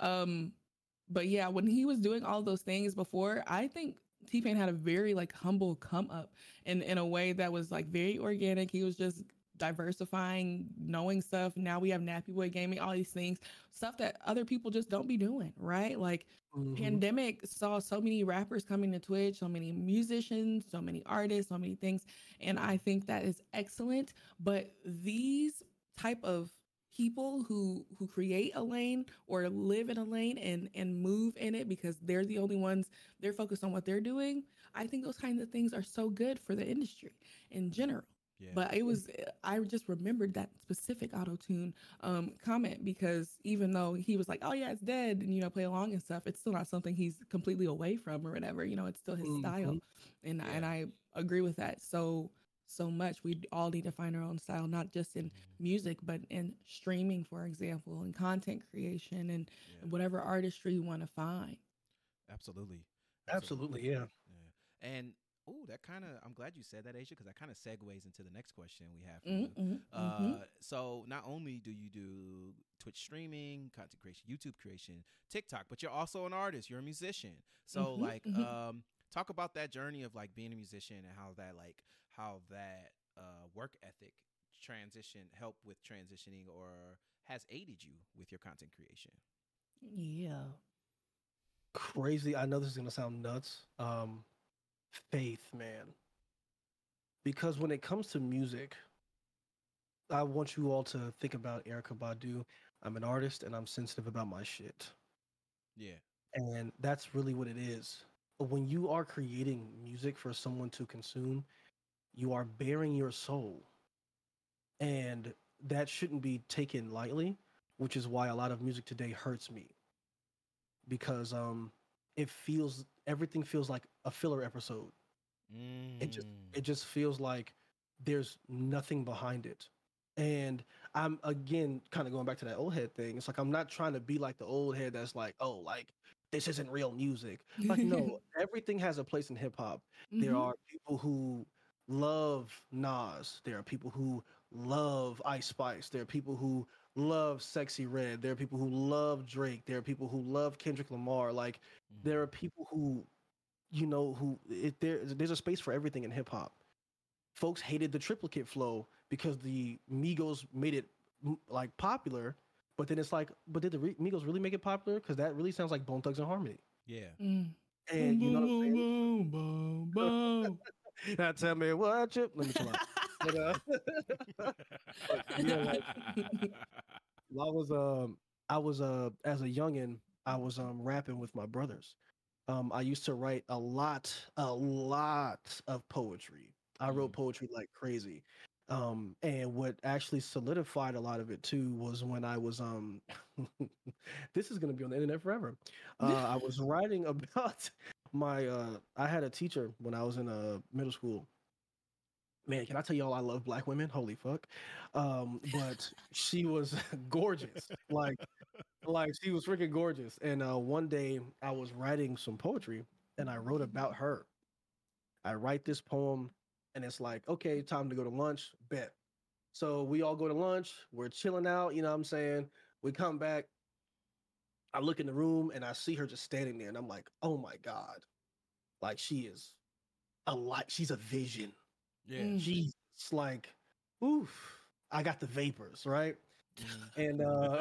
But yeah, when he was doing all those things before, I think T-Pain had a very like humble come up in a way that was like very organic. He was just diversifying, knowing stuff. Now we have Nappy Boy Gaming, all these things, stuff that other people just don't be doing, right? Like pandemic saw so many rappers coming to Twitch, so many musicians, so many artists, so many things. And I think that is excellent. But these type of people who create a lane or live in a lane and move in it because they're the only ones, they're focused on what they're doing. I think those kinds of things are so good for the industry in general.
Yeah.
But I just remembered that specific auto-tune comment because even though he was like, oh yeah, it's dead, and play along and stuff, it's still not something he's completely away from or whatever. It's still his style, and I agree with that so much. We all need to find our own style, not just in music, but in streaming, for example, and content creation and whatever artistry you want to find.
Absolutely, yeah.
And I'm glad you said that, Asia, because that kind of segues into the next question we have for you. So not only do you do Twitch streaming, content creation, YouTube creation, TikTok, but you're also an artist, you're a musician. So talk about that journey of like being a musician and how that work ethic help with transitioning or has aided you with your content creation.
Yeah.
Crazy. I know this is gonna sound nuts. Faith, man. Because when it comes to music, I want you all to think about Erykah Badu. I'm an artist and I'm sensitive about my shit.
Yeah.
And that's really what it is. When you are creating music for someone to consume, you are bearing your soul. And that shouldn't be taken lightly, which is why a lot of music today hurts me. Because everything feels like a filler episode. It just feels like there's nothing behind it. And I'm again kind of going back to that old head thing. It's like I'm not trying to be like the old head that's like, oh, like this isn't real music. Like, no, everything has a place in hip hop. There are people who love Nas. There are people who love Ice Spice. There are people who love Sexy Red. There are people who love Drake. There are people who love Kendrick Lamar. Like, there are people who, there's a space for everything in hip hop. Folks hated the triplicate flow because the Migos made it like popular, but then it's like, but did the Migos really make it popular? Because that really sounds like Bone Thugs and Harmony.
Yeah.
And you know what I'm saying? Now tell me what you. Let me chill out. But, I was as a youngin, I was rapping with my brothers. I used to write a lot of poetry. I wrote poetry like crazy. And what actually solidified a lot of it too was when I was this is gonna be on the internet forever. I was writing about my I had a teacher when I was in middle school. Man, can I tell y'all I love black women? Holy fuck. But she was gorgeous. Like she was freaking gorgeous. And one day I was writing some poetry and I wrote about her. I write this poem and it's like, okay, time to go to lunch. Bet. So we all go to lunch. We're chilling out. You know what I'm saying? We come back. I look in the room and I see her just standing there. And I'm like, oh my God. Like she is a light. She's a vision.
Yeah.
She's like, oof. I got the vapors, right? And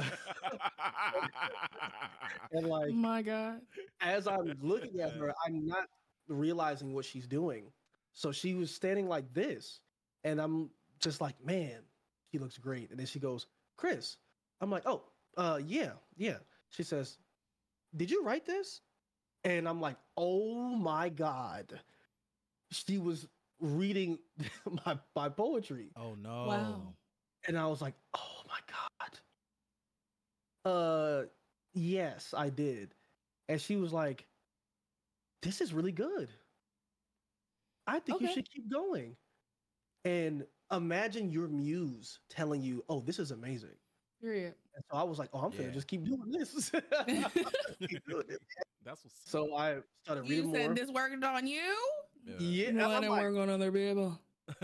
and
Oh
like
my God.
as I'm looking at her, I'm not realizing what she's doing. So she was standing like this, and I'm just like, man, she looks great. And then she goes, Chris. I'm like, oh, yeah, yeah. She says, did you write this? And I'm like, oh my God. She was reading my poetry.
Oh no.
Wow.
And I was like, oh my God. Yes, I did. And she was like, this is really good. I think you
Okay.
should keep going. And imagine your muse telling you, oh, this is amazing.
Period.
And so I was like, oh, I'm
Yeah.
finna just keep doing this. Keep doing it.
That's what's
So I started
You
reading more.
said this worked on you?
Yeah,
Let
I'm
it
like,
work on other people.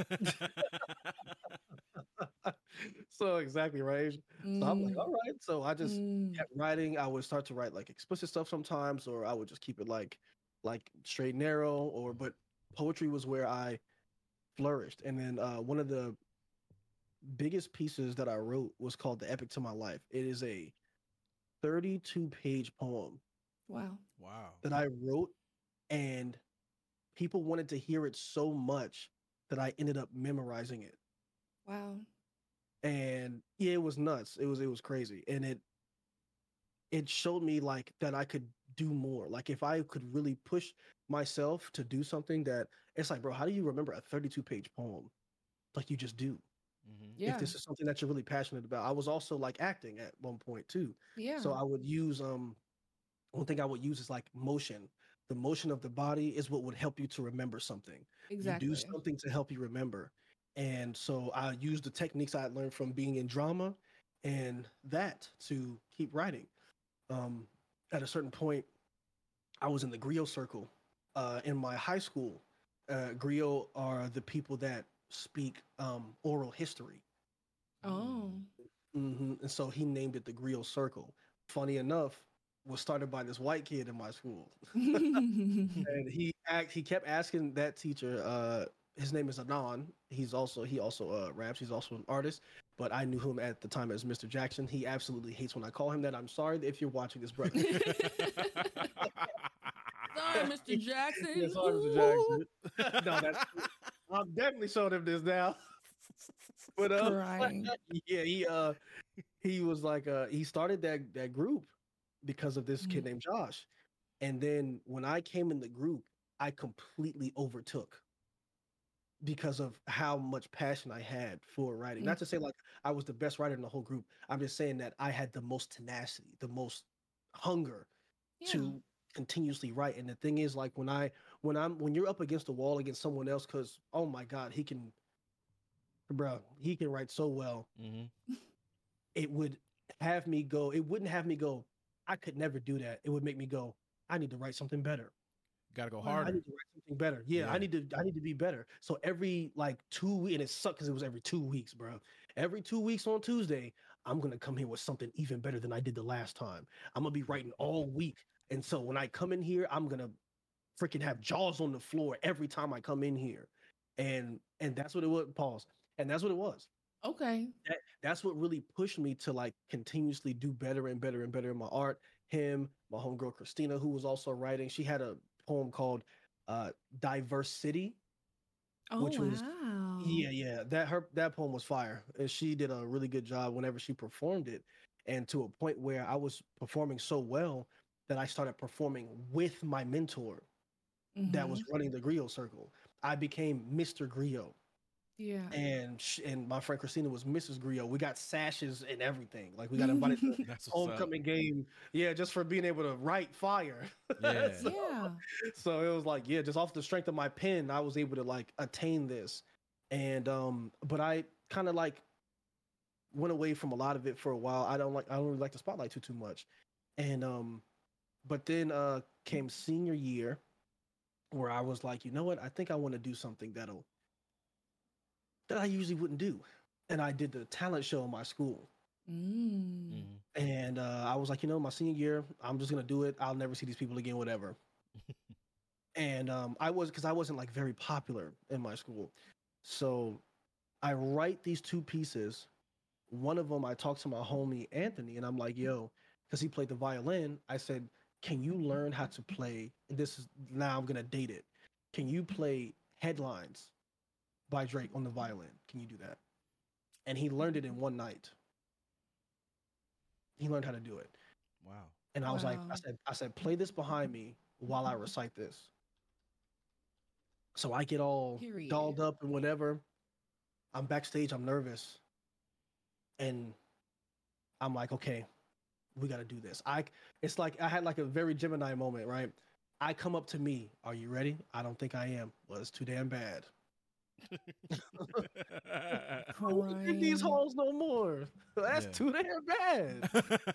so exactly right. So I'm like, all right. So I just
Mm.
kept writing. I would start to write like explicit stuff sometimes, or I would just keep it like straight and narrow. Or but poetry was where I flourished. And then one of the biggest pieces that I wrote was called "The Epic to My Life." It is a 32-page poem
Wow.
wow.
that I wrote, and people wanted to hear it so much that I ended up memorizing it.
Wow.
And yeah, it was nuts. It was crazy, and it showed me like that I could do more. Like if I could really push myself to do something that it's like, bro, how do you remember a 32-page poem? Like you just do.
Mm-hmm.
Yeah.
If this is something that you're really passionate about. I was also like acting at one point too.
Yeah.
So I would use one thing I would use is like motion. The motion of the body is what would help you to remember something.
Exactly.
You do something to help you remember. And so I used the techniques I had learned from being in drama and that to keep writing. At a certain point, I was in the griot circle in my high school. Griot are the people that speak oral history.
Oh.
And so he named it the griot circle. Funny enough, was started by this white kid in my school. And he kept asking that teacher, his name is Anon. He also raps. He's also an artist, but I knew him at the time as Mr. Jackson. He absolutely hates when I call him that. I'm sorry if you're watching this, brother.
Sorry, Mr. Jackson.
Yeah, sorry, Mr. Jackson. No, that's I'm definitely showing him this now. But
Crying.
yeah, he was like he started that group because of this kid named Josh. And then when I came in the group, I completely overtook because of how much passion I had for writing. Not to say like I was the best writer in the whole group. I'm just saying that I had the most tenacity, the most hunger to continuously write. And the thing is, like when you're up against the wall against someone else, because oh my God, he can write so well.
Mm-hmm.
It wouldn't have me go, I could never do that. It would make me go, I need to write something better.
Gotta go
I
harder.
need to write something better. Yeah,
Yeah.
I need to be better. So every like 2 weeks, and it sucked because it was every 2 weeks, bro. Every 2 weeks on Tuesday, I'm gonna come here with something even better than I did the last time. I'm gonna be writing all week. And so when I come in here, I'm gonna freaking have jaws on the floor every time I come in here. And that's what it was. Pause. And that's what it was.
Okay.
That's what really pushed me to like continuously do better and better and better in my art. Him, my homegirl Christina, who was also writing, she had a poem called Diverse City.
Oh,
Which was-
wow.
Yeah. That poem was fire. And she did a really good job whenever she performed it. And to a point where I was performing so well that I started performing with my mentor that was running the griot circle. I became Mr. Griot.
Yeah.
And my friend Christina was Mrs. Griot. We got sashes and everything. Like we got invited to
That's what's
homecoming game. Yeah, just for being able to write fire.
Yeah.
so,
Yeah.
so it was like, yeah, just off the strength of my pen, I was able to like attain this. And but I kind of like went away from a lot of it for a while. I don't really like the spotlight too much. And but then came senior year where I was like, you know what? I think I want to do something that I usually wouldn't do. And I did the talent show in my school.
Mm.
And I was like, you know, my senior year, I'm just gonna do it. I'll never see these people again, whatever. And because I wasn't like very popular in my school, so I write these two pieces. One of them, I talked to my homie Anthony, and I'm like, yo, because he played the violin. I said, can you learn how to play? This is now I'm gonna date it. Can you play Headlines by Drake on the violin? Can you do that? And he learned it in one night. He learned how to do it.
Wow.
And I was like,
Wow.
I said, play this behind me while I recite this. So I get all
Period.
dolled up and whatever. I'm backstage, I'm nervous. And I'm like, okay, we got to do this. It's like I had like a very Gemini moment, right? I come up to me, are you ready? I don't think I am. Well, it's too damn bad. I won't in these
Crying.
halls no more. That's
Yeah.
too damn bad.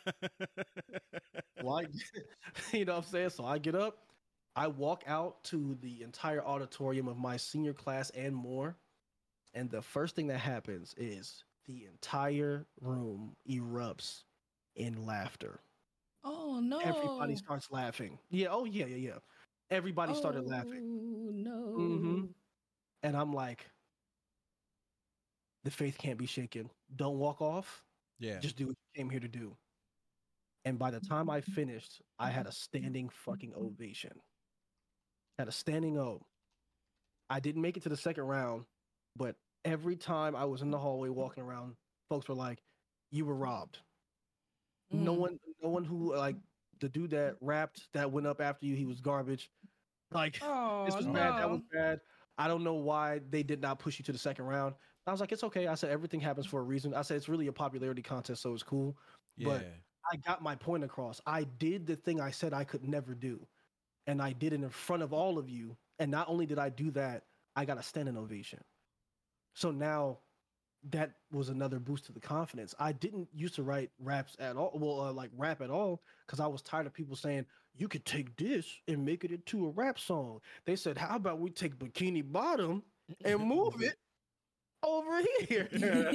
Like, you know what I'm saying? So I get up, I walk out to the entire auditorium of my senior class and more. And the first thing that happens is the entire room erupts in laughter.
Oh no.
Everybody starts laughing. Yeah. Oh, yeah, yeah, yeah. Everybody started laughing.
Oh no.
Mhm. And I'm like, the faith can't be shaken. Don't walk off.
Yeah.
Just do what you came here to do. And by the time I finished, I had a standing fucking ovation. Had a standing O. I didn't make it to the second round, but every time I was in the hallway walking around, folks were like, "You were robbed." No
Mm.
one who like the dude that rapped that went up after you, he was garbage. Like
Oh
this was bad, that was bad. I don't know why they did not push you to the second round. I was like, it's okay. I said everything happens for a reason. I said it's really a popularity contest, so it's cool.
Yeah.
But I got my point across. I did the thing I said I could never do. And I did it in front of all of you. And not only did I do that, I got a standing ovation. So now that was another boost to the confidence. I didn't used to write raps at all. Well, like rap at all, because I was tired of people saying, you could take this and make it into a rap song. They said, how about we take Bikini Bottom and move it over here?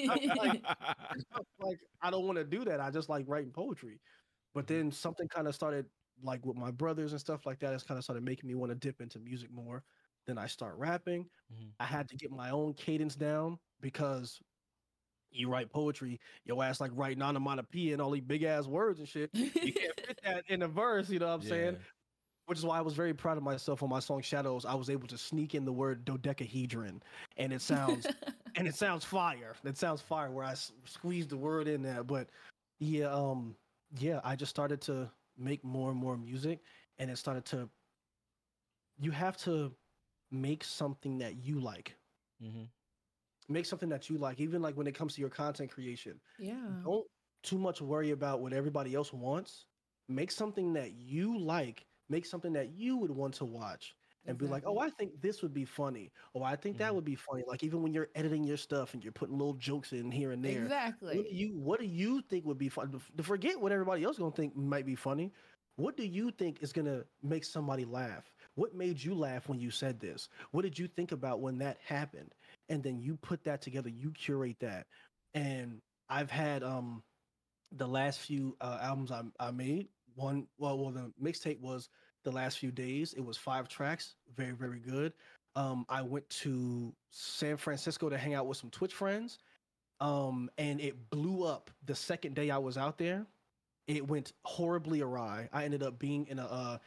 like, I don't want to do that. I just like writing poetry. But then something kind of started, like with my brothers and stuff like that, it's kind of started making me want to dip into music more. Then I start rapping. I had to get my own cadence down because you write poetry, your ass like writing onomatopoeia and all these big ass words and shit. You can't fit that in a verse, you know what I'm saying? Which is why I was very proud of myself on my song Shadows. I was able to sneak in the word dodecahedron, and it sounds fire. It sounds fire where I squeezed the word in there. But yeah, I just started to make more and more music, and it started to. You have to make something that you like. Make something that you like, even like when it comes to your content creation.
Yeah.
Don't too much worry about what everybody else wants. Make something that you like. Make something that you would want to watch and be like, oh, I think this would be funny. Or I think that would be funny. Like even when you're editing your stuff and you're putting little jokes in here and there.
Exactly.
What do you think would be fun? To forget what everybody else is gonna think might be funny. What do you think is gonna make somebody laugh? What made you laugh when you said this? What did you think about when that happened? And then you put that together, you curate that. And I've had the last few albums I made. The mixtape was the last few days. It was 5 tracks, very, very good. I went to San Francisco to hang out with some Twitch friends. And it blew up the second day I was out there. It went horribly awry. I ended up being in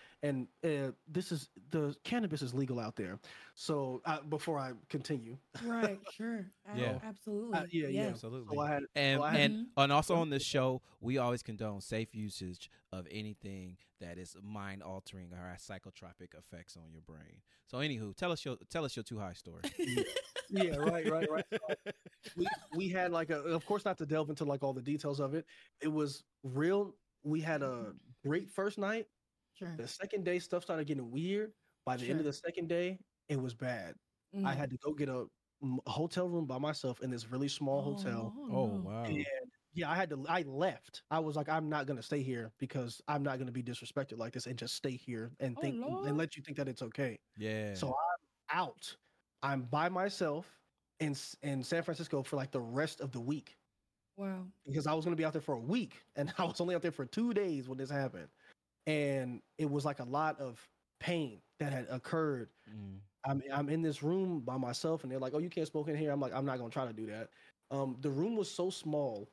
the cannabis is legal out there. So before I continue,
Right. Sure.
Yeah.
Absolutely.
yeah,
Absolutely.
So I had,
And also on this show, we always condone safe usage of anything that is mind altering or has psychotropic effects on your brain. So, anywho, tell us your too high story.
Yeah, right. We had like of course, not to delve into like all the details of it. It was real. We had a great first night.
Sure.
The second day, stuff started getting weird. By the end of the second day, it was bad. I had to go get a hotel room by myself in this really small hotel.
Oh, wow.
And yeah, I left. I was like, I'm not gonna stay here because I'm not gonna be disrespected like this and just stay here and think and let you think that it's okay.
Yeah.
So I'm out. I'm by myself in San Francisco for like the rest of the week.
Wow. Because
I was gonna be out there for a week, and I was only out there for 2 days when this happened, and it was like a lot of pain that had occurred. I'm in this room by myself, and they're like, "Oh, you can't smoke in here." I'm like, "I'm not gonna try to do that." The room was so small.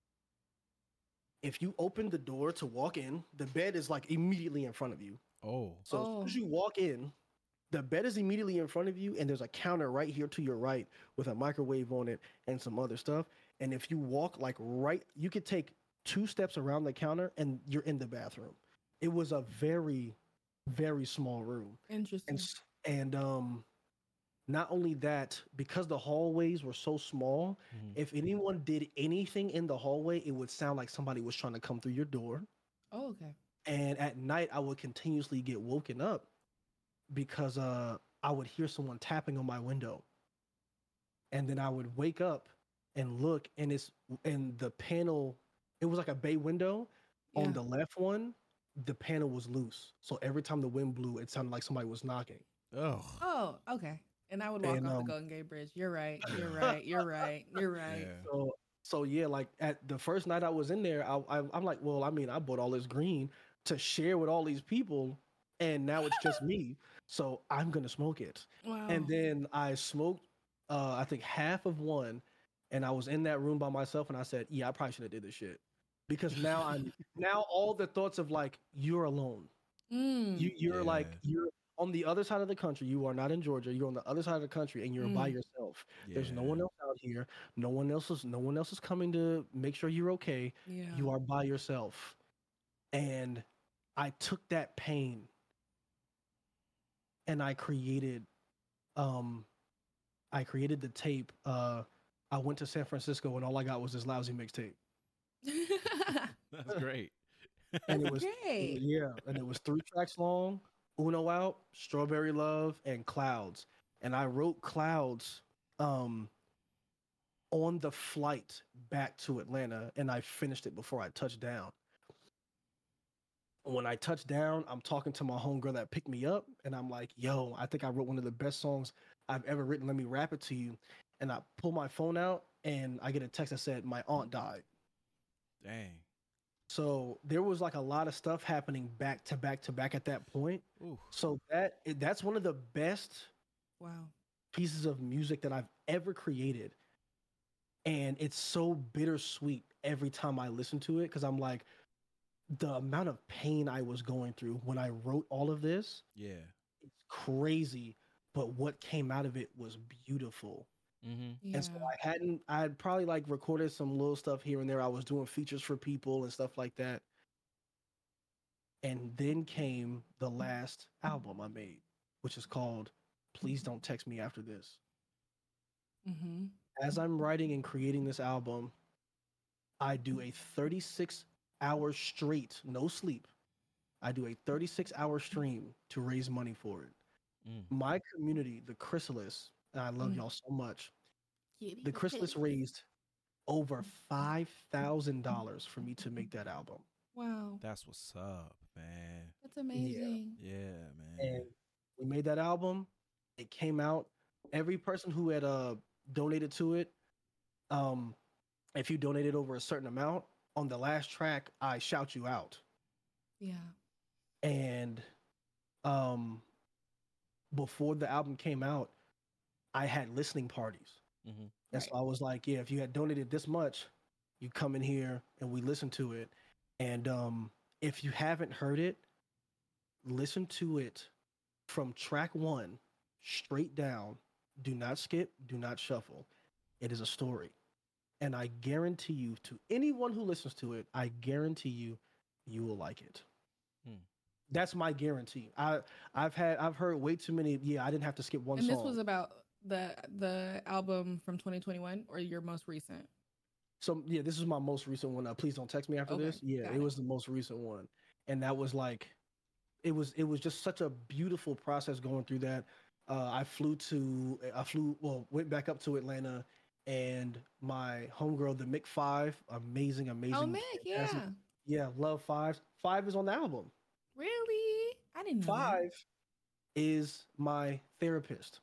If you open the door to walk in, the bed is like immediately in front of you.
Oh.
So as soon as you walk in, the bed is immediately in front of you, and there's a counter right here to your right with a microwave on it and some other stuff. And if you walk like right, you could take 2 steps around the counter, and you're in the bathroom. It was a very, very small room.
Interesting.
And not only that, because the hallways were so small, if anyone did anything in the hallway, it would sound like somebody was trying to come through your door.
Oh, okay.
And at night, I would continuously get woken up because I would hear someone tapping on my window. And then I would wake up and look, and the panel, it was like a bay window. On the left one, the panel was loose. So every time the wind blew, it sounded like somebody was knocking.
Oh, okay. And I would walk off the Golden Gate Bridge. You're right. Yeah.
So yeah, like at the first night I was in there, I'm like, well, I mean, I bought all this green to share with all these people, and now it's just me. So I'm gonna smoke it.
Wow.
And then I smoked, I think half of one, and I was in that room by myself, and I said, yeah, I probably should have did this shit, because now now all the thoughts of like, you're alone. You're like, you're on the other side of the country. You are not in Georgia. You're on the other side of the country, and you're by yourself. There's no one else out here. No one else is coming to make sure you're okay.
Yeah.
You are by yourself. And I took that pain and I created the tape. I went to San Francisco, and all I got was this lousy mixtape.
That's great.
And it was great. And it was 3 tracks long. Uno Out, Strawberry Love, and Clouds. And I wrote Clouds on the flight back to Atlanta, and I finished it before I touched down. When I touched down, I'm talking to my homegirl that picked me up, and I'm like, yo, I think I wrote one of the best songs I've ever written. Let me rap it to you. And I pull my phone out, and I get a text that said, my aunt died.
Dang.
So there was like a lot of stuff happening back to back to back at that point.
Ooh.
So that's one of the best pieces of music that I've ever created. And it's so bittersweet every time I listen to it, because I'm like, the amount of pain I was going through when I wrote all of this, it's crazy. But what came out of it was beautiful. And so I had probably like recorded some little stuff here and there. I was doing features for people and stuff like that. And then came the last album I made, which is called Please Don't Text Me After This. As I'm writing and creating this album, I do a 36-hour straight, no sleep. I do a 36-hour stream to raise money for it. My community, the Chrysalis, and I love y'all so much. The Chrysalis raised over $5,000 for me to make that album.
Wow.
That's what's up, man.
That's amazing.
Yeah, man.
And we made that album. It came out. Every person who had donated to it, if you donated over a certain amount, on the last track, I shout you out.
Yeah.
And before the album came out, I had listening parties. And so I was like, yeah, if you had donated this much, you come in here and we listen to it. And if you haven't heard it, listen to it from track 1 straight down. Do not skip, do not shuffle. It is a story. And I guarantee you, to anyone who listens to it, I guarantee you, you will like it.
Hmm.
That's my guarantee. I've heard way too many. Yeah, I didn't have to skip one
And
song.
this was about the album from 2021 or your most recent?
So yeah, this is my most recent one. Please don't text me after
Okay,
this. Yeah,
got
it
it.
was the most recent one, and that was like, it was just such a beautiful process going through that. Went back up to Atlanta, and my homegirl, the Mick Five, amazing,
Oh,
amazing,
Mick,
fantastic.
yeah.
Yeah, love Five. Five is on the album.
Really? I didn't know that.
Five is my therapist.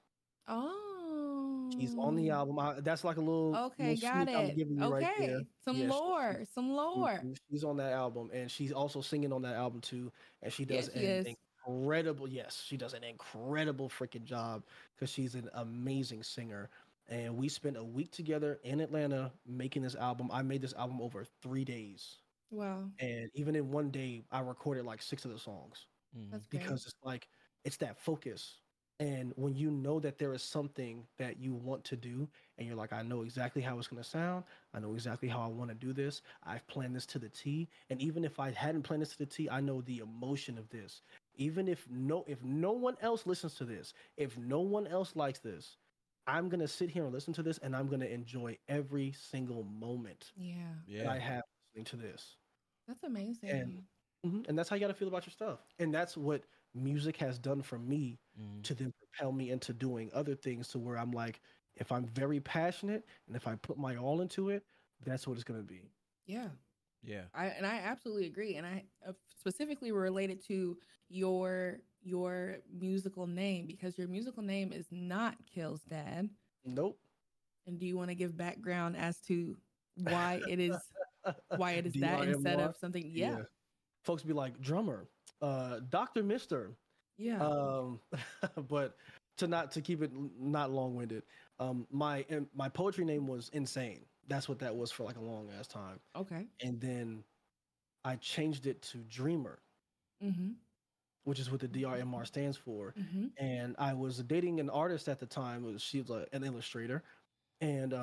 She's on the
Oh.
album. That's like a
Okay,
little
got
sneak I'm
it.
giving you right there.
Okay. Some
Yeah,
lore. Some lore.
she's on that album, and she's also singing on that album too. And she
Yeah,
does
she
an
is.
incredible, yes, she does an incredible freaking job because she's an amazing singer. And we spent a week together in Atlanta making this album. I made this album over 3 days,
Wow.
and even in one day, I recorded like 6 of the songs
Mhm.
That's great.
because it's like it's that focus. And when you know that there is something that you want to do, and you're like, I know exactly how it's going to sound. I know exactly how I want to do this. I've planned this to the T. And even if I hadn't planned this to the T, I know the emotion of this. Even if no one else listens to this, if no one else likes this, I'm going to sit here and listen to this, and I'm going to enjoy every single moment
Yeah.
that I
Yeah.
have listening to this.
That's
And
amazing.
and that's how you got to feel about your stuff. And that's what music has done for me
Mhm.
to then propel me into doing other things to where I'm like, if I'm very passionate and if I put my all into it, that's what it's going to be.
Yeah.
Yeah.
I absolutely agree, and I specifically related to your musical name because your musical name is not Kale's dad.
Nope.
And do you want to give background as to why it is that instead
DRMR.
of something? Yeah,
Yeah. Folks be like, drummer, Dr. Mister.
yeah.
Um, but to keep it not long winded, my poetry name was Insane. That's what that was for like a long ass time.
Okay.
And then I changed it to Dreamer,
Mm-hmm.
which is what the DRMR stands for.
Mm-hmm.
And I was dating an artist at the time. She was an illustrator, and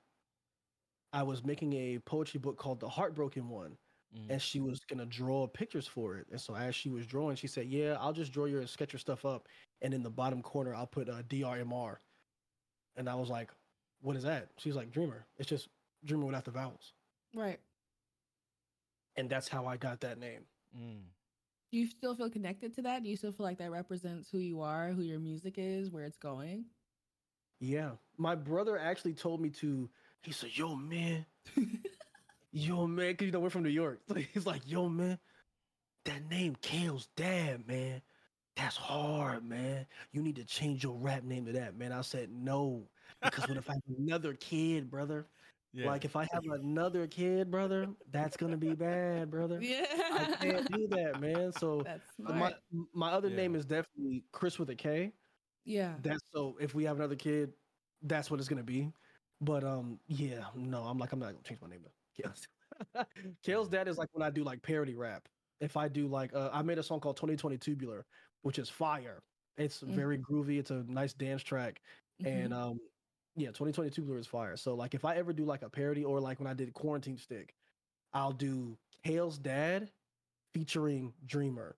I was making a poetry book called The Heartbroken One,
Mhm.
and she was gonna draw pictures for it. And so as she was drawing, she said, "Yeah, I'll just draw your sketch your stuff up, and in the bottom corner I'll put DRMR." And I was like, "What is that?" She's like, "Dreamer. It's just Dreamer without the vowels."
Right.
And that's how I got that name.
Mm.
Do you still feel connected to that? Do you still feel like that represents who you are, who your music is, where it's going?
Yeah, my brother actually told me to. He said, "Yo, man, because we're from New York." He's like, "Yo, man, that name Kale's dad, man. That's hard, man. You need to change your rap name to that, man." I said, "No, because what if I have another kid, brother?
Yeah.
Like, if I have another kid, brother, that's gonna be bad, brother. I
Yeah.
can't do that, man." So
That's
my
smart.
my other
Yeah.
name is definitely Chris with a K.
Yeah.
That's so if we have another kid, that's what it's gonna be. But yeah, no, I'm not gonna change my name to Kale's. Kale's dad is like when I do like parody rap. If I do like I made a song called 2020 Tubular, which is fire. It's very groovy, it's a nice dance track. And yeah, 2020 Tubular is fire. So like if I ever do like a parody or like when I did Quarantine Stick, I'll do Kale's dad featuring Dreamer.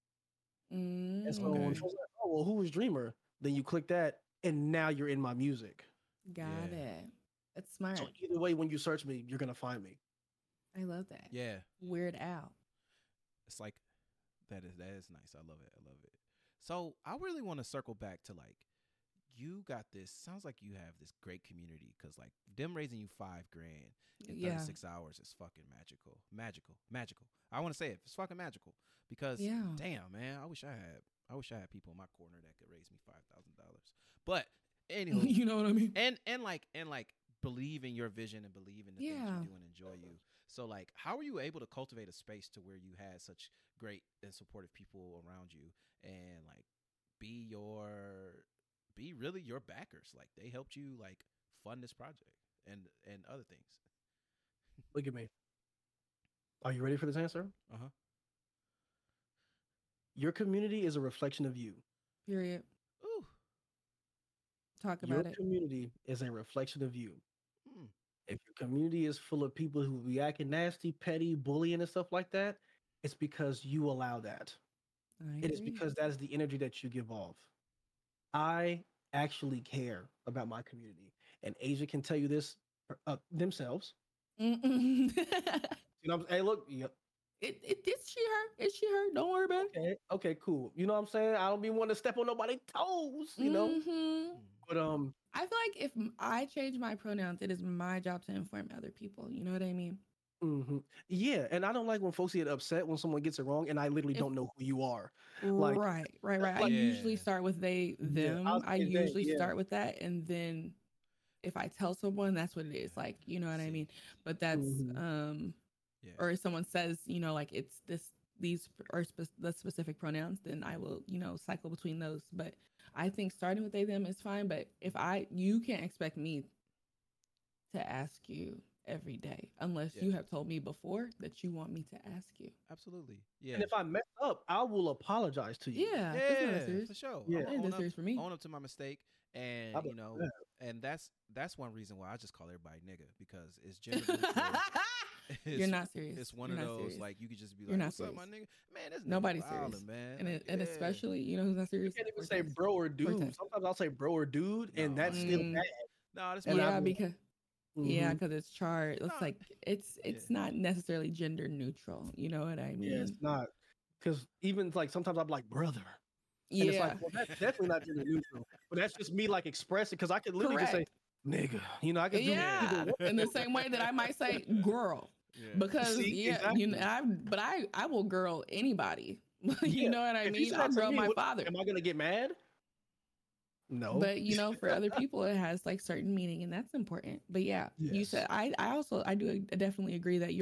And so when
Mm,
folks are like, oh well, who is Dreamer? Then you click that and now you're in my music.
got
Yeah.
it. That's smart.
So either way, when you search me, you're gonna find me.
I love that.
Yeah.
Weird Al.
It's like that is nice. I love it. I love it. So I really want to circle back to like you got this. Sounds like you have this great community because like them raising you $5,000 in
Yeah.
36 hours is fucking magical. Magical. I want to say it. It's fucking magical because
Yeah.
damn man, I wish I had people in my corner that could raise me $5,000. But anywho,
You know what I mean?
and like believe in your vision and believe in the things
Yeah.
you do and enjoy you. So like how were you able to cultivate a space to where you had such great and supportive people around you and like be really your backers? Like they helped you like fund this project and other things.
Look at me. Are you ready for this answer?
Uh-huh.
Your community is a reflection of you.
Period.
Ooh.
Talk
Your
about it.
community is a reflection of you.
Mm.
If your community is full of people who be acting nasty, petty, bullying, and stuff like that, it's because you allow that.
I
It is
agree.
because that is the energy that you give off. I actually care about my community, and Asia can tell you this themselves.
Mm-mm.
You know, hey, look, yeah,
It's she her. It's she her. Don't worry about
okay, okay, cool. You know what I'm saying? I don't be wanting to step on nobody's toes,
it.
you know.
Mm-hmm.
But
I feel like if I change my pronouns, it is my job to inform other people. You know what I mean?
yeah, and I don't like when folks get upset when someone gets it wrong, and I literally
If
don't know who you are. Like,
right. I
like,
usually
Yeah.
start with they,
yeah,
them. I
say they,
usually
yeah.
start with that, and then if I tell someone, that's what it is. Like, you know what I
See.
mean? But that's
Mhm.
Yeah.
or if someone says, you know, like it's this, these are the specific pronouns, then I will, you know, cycle between those. But I think starting with they, them is fine. But if you can't expect me to ask you every day unless
Yeah.
you have told me before that you want me to ask you.
Absolutely.
And
Yeah.
if I mess up, I will apologize to you.
Yeah, that's not that
Yeah,
serious.
for sure.
Yeah,
I'm
That
gonna
ain't that serious for me.
own up to my mistake,
I
and
bet that.
and that's one reason why I just call everybody nigga, because it's gender neutral.
You're
It's
not serious.
it's one
You're
of
not
those
serious.
like you could just be
You're
like,
not
"What's up,
serious.
my nigga?" Man, this nigga
Nobody's serious.
wildin', man.
And
Like,
and
yeah,
especially, you know who's not
You
serious?
can't even say
Cortez.
bro or dude.
Cortez.
Sometimes I'll say bro or dude, and
no,
that's still
man.
bad.
No, this
And
my
I'll
Yeah,
be like,
because
mm-hmm.
it's charged. It's
no,
like
yeah,
it's not necessarily gender neutral. You know what I
Yeah, it's
mean?
not. Because even like sometimes I'm like brother, and it's like,
Yeah.
well, that's definitely not gender neutral. But that's just me like expressing because I could literally just say
Correct.
nigga. You know, I could do either
Yeah.
one.
In the same way that I might say girl.
yeah,
Because
See,
yeah, you know,
exactly.
I will girl anybody.
Yeah.
You know what I
If you
mean?
say
I'll
that to
girl
me,
my
what,
father.
am I gonna get mad? No.
But you know, for other people it has like certain meaning and that's important. But yeah, you
Yes.
said I also I do definitely agree that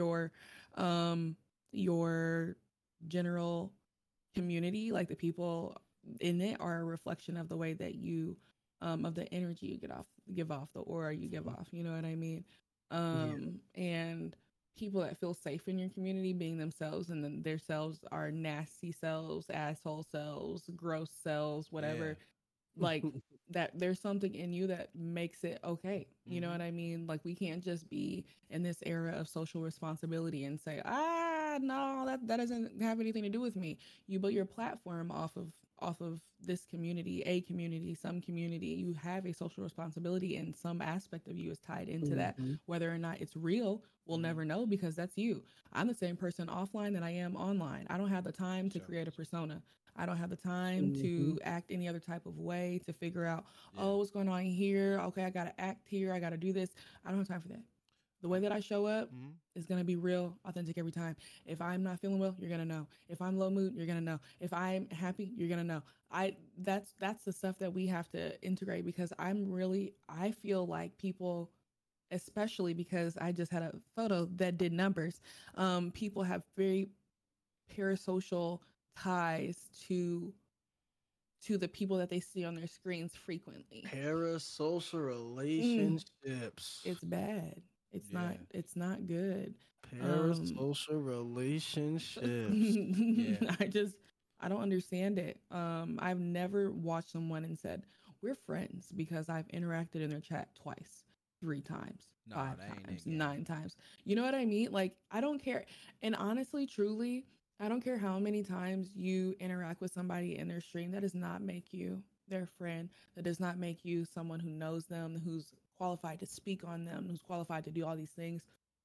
your general community, like the people in it, are a reflection of the way that you of the energy you give off, the aura you give off. You know what I mean?
Yeah.
And people that feel safe in your community being themselves, and then their selves are nasty selves, asshole selves, gross selves,
yeah.
whatever, like that there's something in you that makes it okay. You know what I mean? Like we can't just be in this era of social responsibility and say, no, that doesn't have anything to do with me. You built your platform off of this community, a community, some community. You have a social responsibility, and some aspect of you is tied into that.
Mhm.
Whether or not it's real, we'll never know, because that's you. I'm the same person offline that I am online. I don't have the time to
Sure.
create a persona. I don't have the time
Mhm.
to act any other type of way to figure out,
Yeah.
oh, what's going on here? Okay, I got to act here. I got to do this. I don't have time for that. The way that I show up is going to be real, authentic every time. If I'm not feeling well, you're going to know. If I'm low mood, you're going to know. If I'm happy, you're going to know. That's the stuff that we have to integrate, because I feel like people, especially because I just had a photo that did numbers. People have very parasocial ties to the people that they see on their screens frequently.
Parasocial relationships.
It's bad. It's
Yeah.
not good.
Parasocial relationships.
Yeah.
I don't understand it. I've never watched someone and said, we're friends, because I've interacted in their chat twice, 3 times,
Nah,
5
that ain't
times,
it, gang.
9 times. You know what I mean? Like, I don't care. And honestly, truly, I don't care how many times you interact with somebody in their stream. That does not make you their friend. That does not make you someone who knows them, who's qualified to speak on them, who's qualified to do all these things.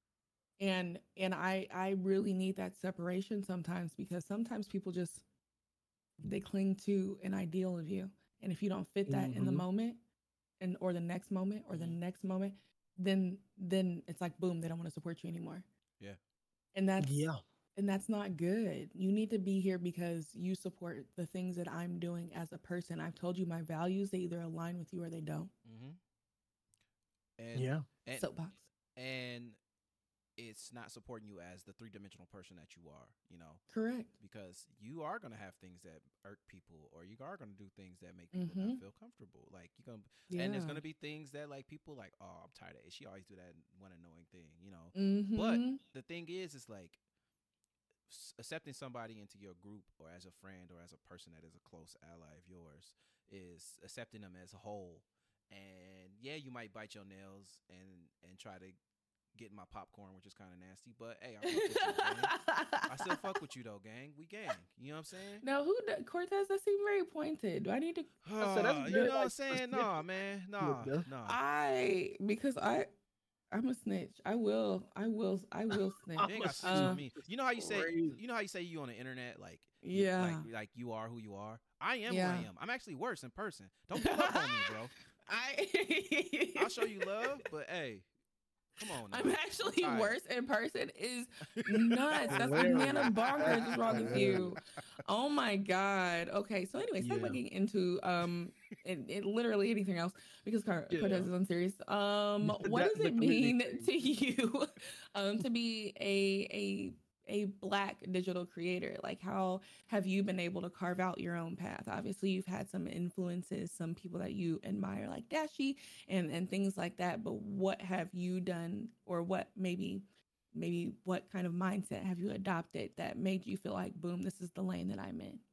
And I really need that separation sometimes, because sometimes people just, they cling to an ideal of you. And if you don't fit that in the
Mhm.
moment, and or the next moment or the next moment, then it's like boom, they don't want to support you anymore.
Yeah.
And
Yeah.
that's not good. You need to be here because you support the things that I'm doing as a person. I've told you my values, they either align with you or they don't.
And
Yeah.
and
Soapbox.
and it's not supporting you as the 3-dimensional person that you are,
Correct.
because you are going to have things that irk people, or you are going to do things that make people not feel comfortable. Like you're going to, and there's going to be things that like people like, oh, I'm tired of it. She always do that one annoying thing. But the thing is like accepting somebody into your group, or as a friend, or as a person that is a close ally of yours, is accepting them as a whole. And yeah, you might bite your nails and try to getting my popcorn, which is kind of nasty. But hey, I fuck with you, gang. I still fuck with you though, gang. We gang. You know what I'm saying?
No, Cortez? That seemed very pointed. Do I need to?
So that's
You
very,
know what I'm
like,
saying?
specific.
Nah, man. Nah,
Yeah.
nah.
Because I'm a snitch. I will snitch.
You ain't got to snitch on me. You know how you say
Crazy.
you on the internet, like
Yeah.
like you are who you are. I am
Yeah.
who I am. I'm actually worse in person. Don't pull up on me, bro. I'll show you love, but hey, come on now.
I'm actually
tired.
worse in person is nuts. That's
Hilarious.
banana bonkers. What's wrong with you?
Hilarious.
Oh my god. Okay, so anyway,
Yeah.
segueing into it literally anything else because
Yeah.
Cortez is unserious. What
That's
does
the
it
community
mean
thing.
to you to be a Black digital creator? Like, how have you been able to carve out your own path? Obviously, you've had some influences, some people that you admire, like Dashie and things like that. But what have you done, or what maybe what kind of mindset have you adopted that made you feel like, boom, this is the lane that I'm in?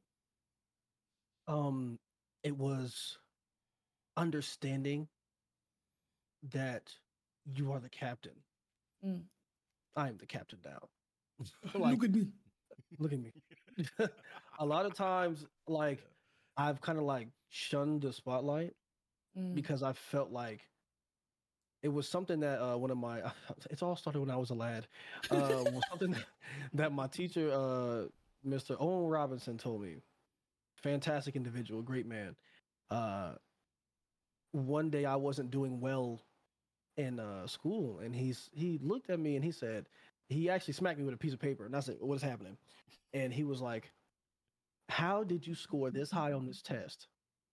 It was understanding that you are the captain.
Mm.
I am the captain now. Like,
Look at me.
look at me. A lot of times, like, I've kind of like shunned the spotlight
Mm.
because I felt like it was something that one of my it's all started when I was a lad. Was something that my teacher, Mr. Owen Robinson, told me. Fantastic individual, great man. One day I wasn't doing well in school, and he looked at me and he said, he actually smacked me with a piece of paper, and I said, "What is happening?" And he was like, "How did you score this high on this test,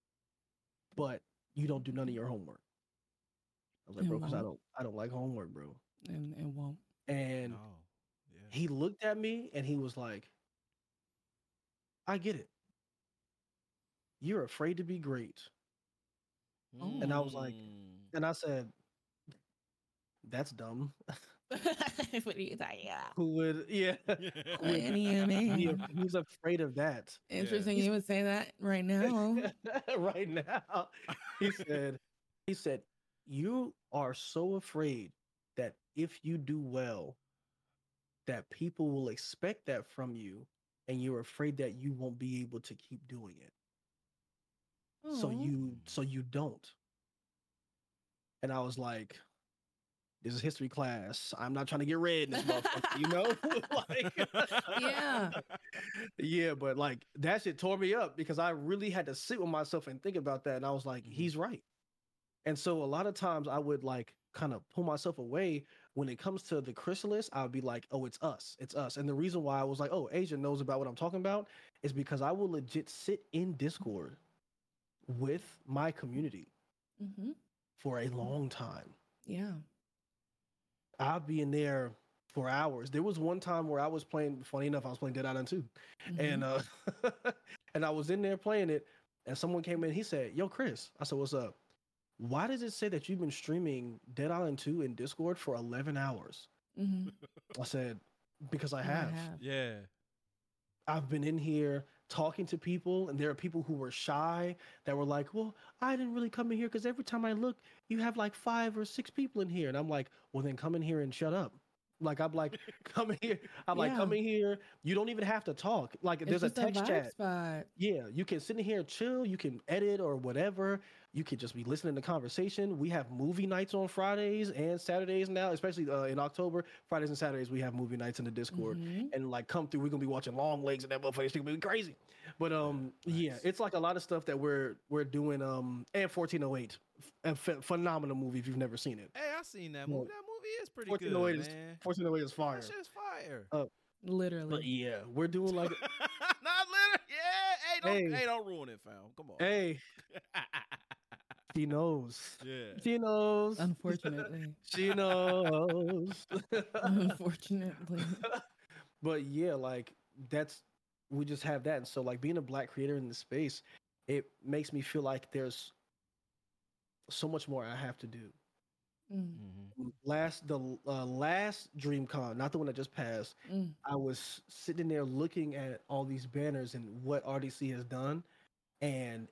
but you don't do none of your homework?" I was like,
And
"Bro, because
won't.
I don't like homework, bro."
And won't.
And
No. Yeah.
he looked at me and he was like, "I get it. You're afraid to be great." And I was like, and I said, "That's dumb."
What are you talking about?
Who would, yeah, who would who's afraid of that?
Interesting, you would say that right now.
Right now, he said, you are so afraid that if you do well, that people will expect that from you, and you're afraid that you won't be able to keep doing it. So
Aw.
you don't. And I was like, this is history class. I'm not trying to get read in this motherfucker, you know? Like,
Yeah.
yeah, but like that shit tore me up because I really had to sit with myself and think about that. And I was like,
Mhm.
he's right. And so a lot of times I would like kind of pull myself away when it comes to the chrysalis. I would be like, oh, it's us. It's us. And the reason why I was like, oh, Asia knows about what I'm talking about is because I will legit sit in Discord with my community
Mm-hmm.
for a long time.
Yeah.
I'll be in there for hours. There was one time where I was playing, funny enough, I was playing Dead Island 2.
Mhm.
And and I was in there playing it, and someone came in, he said, "Yo, Chris." I said, "What's up? Why does it say that you've been streaming Dead Island 2 in Discord for 11 hours?
Mhm.
I said, "Because I
I
have.
Yeah.
I've been in here talking to people, and there are people who were shy that were like, well, I didn't really come in here because every time I look, you have like 5 or 6 people in here." And I'm like, well, then come in here and shut up. Like, I'm like, come in here. I'm like,
Yeah.
come in here. You don't even have to talk. Like,
It's
there's a
just a
text
vibe
chat.
spot.
Yeah, you can sit in here and chill. You can edit or whatever. You could just be listening to conversation. We have movie nights on Fridays and Saturdays now, especially in October. Fridays and Saturdays, we have movie nights in the Discord.
Mhm.
And like, come through. We're gonna be watching Long Legs and that motherfucker. It's gonna be crazy. But yeah,
nice.
it's like a lot of stuff that we're doing. And 1408, a phenomenal movie if you've never seen it.
Hey, I seen that
No.
movie. That movie is pretty
1408
good,
is
man.
1408 is fire.
That shit is fire.
But
Literally.
yeah, we're doing like,
Not literally. Yeah. Hey,
Hey.
don't ruin it, fam. Come on.
hey, she knows.
Yeah.
She knows.
Unfortunately.
She knows.
Unfortunately.
But yeah, like we just have that. And so like being a Black creator in the space, it makes me feel like there's so much more I have to do.
Mm.
Mm-hmm.
Last DreamCon, not the one that just passed,
Mm.
I was sitting there looking at all these banners and what RDC has done, and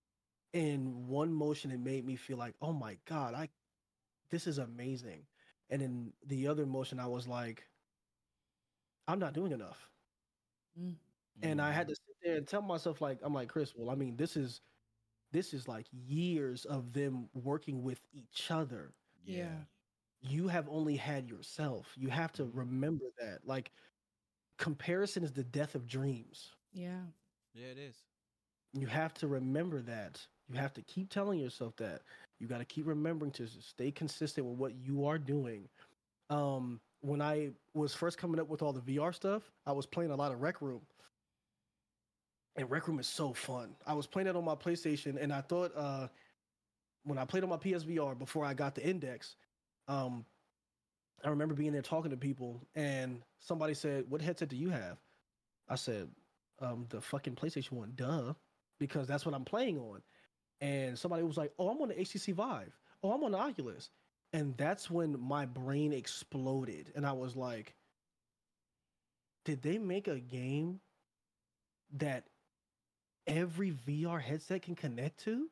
in one motion it made me feel like, oh my God, this is amazing. And in the other emotion, I was like, I'm not doing enough.
Mm.
And I had to sit there and tell myself, like, I'm like, Chris, well, I mean, this is like years of them working with each other.
Yeah.
You have only had yourself. You have to remember that. Like, comparison is the death of dreams.
Yeah.
Yeah, it is.
You have to remember that. You have to keep telling yourself that. You got to keep remembering to stay consistent with what you are doing. When I was first coming up with all the VR stuff, I was playing a lot of Rec Room. And Rec Room is so fun. I was playing it on my PlayStation, and I thought when I played on my PSVR before I got the Index, I remember being there talking to people, and somebody said, "What headset do you have?" I said, "The fucking PlayStation 1, duh," because that's what I'm playing on. And somebody was like, "Oh, I'm on the HTC Vive. Oh, I'm on the Oculus." And that's when my brain exploded, and I was like, "Did they make a game that every VR headset can connect to?"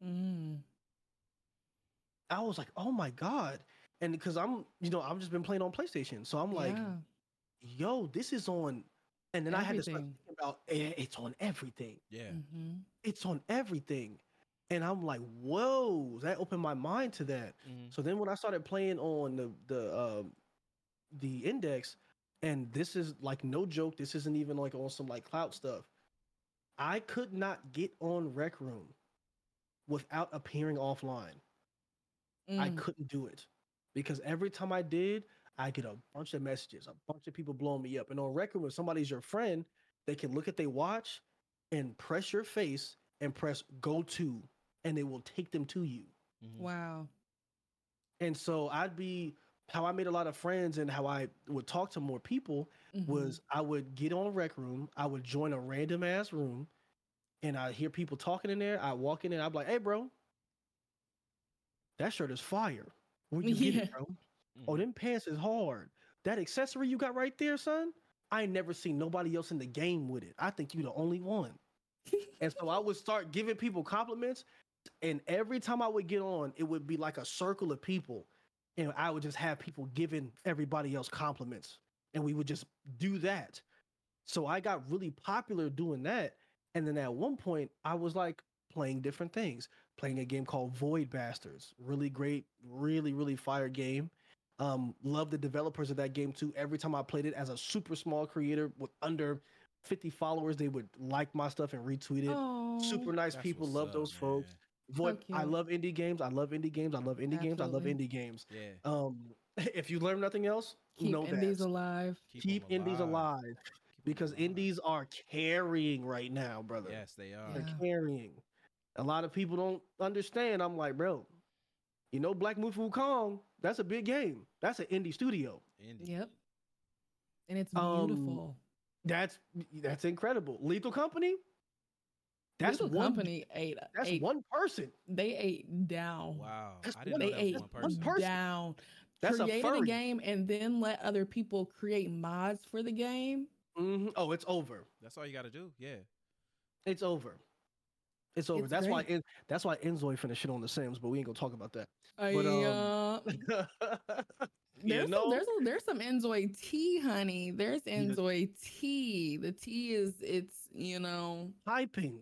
I was like, "Oh my God." And because I'm just been playing on PlayStation. So I'm like, yo, this is on. And then I had to start thinking about it's on everything.
Yeah.
It's on everything. And I'm like, whoa, that opened my mind to that. So then when I started playing on the Index, and this is like no joke, this isn't even like on some like cloud stuff. I could not get on Rec Room without appearing offline. I couldn't do it because every time I did, I get a bunch of messages, a bunch of people blowing me up. And on Rec Room, when somebody's your friend, they can look at their watch and press your face and press go to, and it will take them to you.
Wow.
And so how I made a lot of friends and how I would talk to more people was I would get on Rec Room, I would join a random ass room, and I hear people talking in there. I walk in and I'd be like, "Hey, bro, that shirt is fire. Where you get it, bro? Oh, them pants is hard. That accessory you got right there, son, I ain't never seen nobody else in the game with it. I think you the only one." And so I would start giving people compliments. And every time I would get on, it would be like a circle of people. And I would just have people giving everybody else compliments. And we would just do that. So I got really popular doing that. And then at one point, I was like playing different things, playing a game called Void Bastards. Really great, really, really fire game. Love the developers of that game too. Every time I played it as a super small creator with under 50 followers, they would like my stuff and retweet it.
Oh,
super nice people. Love those folks. Void, I love indie games. I love indie games. I love indie games. I love indie games.
Yeah.
If you learn nothing else,
keep
know
indies
that.
alive.
Keep indies alive. Because indies are carrying right now, brother.
Yes, they are.
They're carrying. A lot of people don't understand. I'm like, bro, Black Myth Wukong, that's a big game. That's an indie studio.
Yep. And it's beautiful.
That's incredible. Lethal Company?
Lethal Company ate.
That's one person.
They ate down.
Wow.
They ate one person down.
That's
created a game and then let other people create mods for the game.
Oh, it's over.
That's all you got to do. Yeah.
It's over. It's over. That's why Enzoy finna shit on The Sims, but we ain't gonna talk about that.
There's some Enzoy tea, honey. There's Enzoy tea. The tea is
hyping.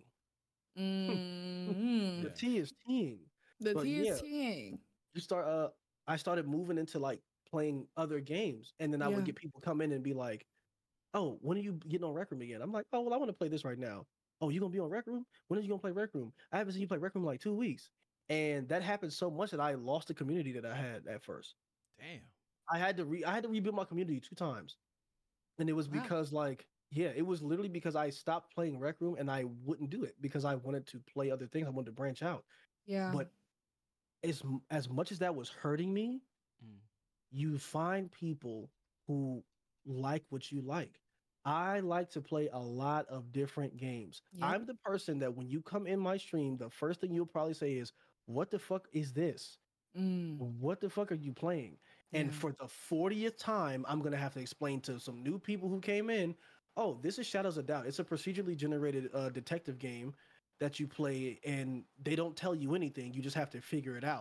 The tea is teeing.
The tea is teeing.
I started moving into like playing other games, and then I would get people come in and be like, "Oh, when are you getting on Rec Room again?" I'm like, "Oh, well, I want to play this right now." "Oh, you gonna be on Rec Room? When are you gonna play Rec Room? I haven't seen you play Rec Room in like 2 weeks." And that happened so much that I lost the community that I had at first.
Damn.
I had to rebuild my community 2 times, and it was because it was literally because I stopped playing Rec Room and I wouldn't do it because I wanted to play other things. I wanted to branch out.
Yeah.
But as much as that was hurting me, you find people who like what you like. I like to play a lot of different games. Yep. I'm the person that when you come in my stream, the first thing you'll probably say is, "What the fuck is this? What the fuck are you playing?" And for the 40th time, I'm going to have to explain to some new people who came in, "Oh, this is Shadows of Doubt. It's a procedurally generated detective game that you play, and they don't tell you anything. You just have to figure it out."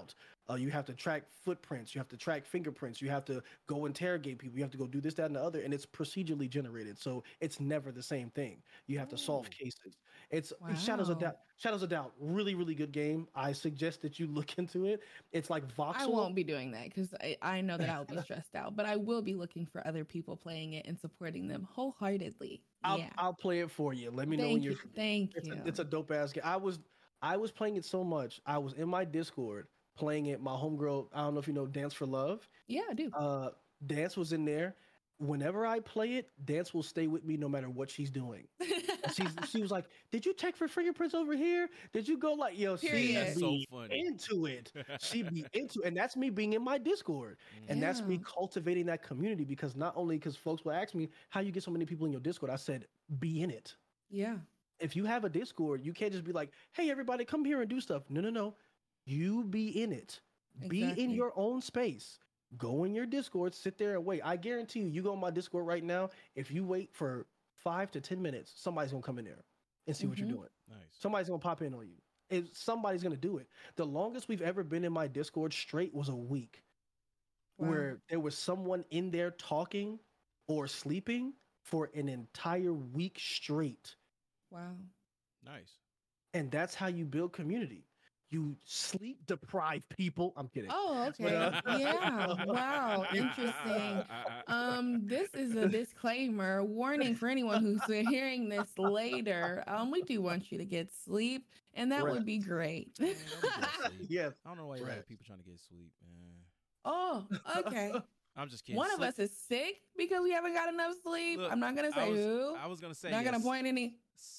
You have to track footprints. You have to track fingerprints. You have to go interrogate people. You have to go do this, that, and the other. And it's procedurally generated, so it's never the same thing. You have to solve cases. It's Shadows of
Wow.
Doubt. Shadows of Doubt, really, really good game. I suggest that you look into it. It's like voxel.
I won't be doing that because I know that I'll be stressed out, but I will be looking for other people playing it and supporting them wholeheartedly.
I'll play it for you. Let me know when you're.
Thank
It's
you.
it's a dope ass game. I was playing it so much. I was in my Discord playing it. My homegirl, I don't know if you know Dance for Love.
Yeah, I do.
Dance was in there. Whenever I play it, Dance will stay with me no matter what she's doing. She was like, "Did you check for fingerprints over here? Did you go like yo?"
Period.
She'd
That's
so
be
funny.
into it. She'd be into, and that's me being in my Discord, and that's me
Yeah.
cultivating that community. Because not only because folks will ask me how you get so many people in your Discord, I said, "Be in it."
Yeah.
If you have a Discord, you can't just be like, "Hey, everybody, come here and do stuff." No. You be in it. Be in
Exactly.
your own space. Go in your Discord, sit there and wait. I guarantee you, you go on my Discord right now. If you wait for 5 to 10 minutes, somebody's gonna come in there and see what you're
Mhm.
doing.
Nice.
Somebody's gonna pop in on you. Somebody's gonna do it. The longest we've ever been in my Discord straight was a week,
Wow.
where there was someone in there talking or sleeping for an entire week straight.
Wow.
Nice.
And that's how you build community. You sleep deprived people. I'm kidding.
Oh,
But,
okay. Yeah. Wow. Interesting. This is a disclaimer, warning for anyone who's hearing this later. We do want you to get sleep, and that would be great.
Man, don't be getting sleep.
Yes.
I don't know why you
Right.
have people trying to get sleep, man.
Oh, okay.
I'm just kidding.
One of
Sleep-
us is sick because we haven't got enough sleep.
Look,
I'm not gonna say who.
I was gonna say
Not gonna
yes.
point any.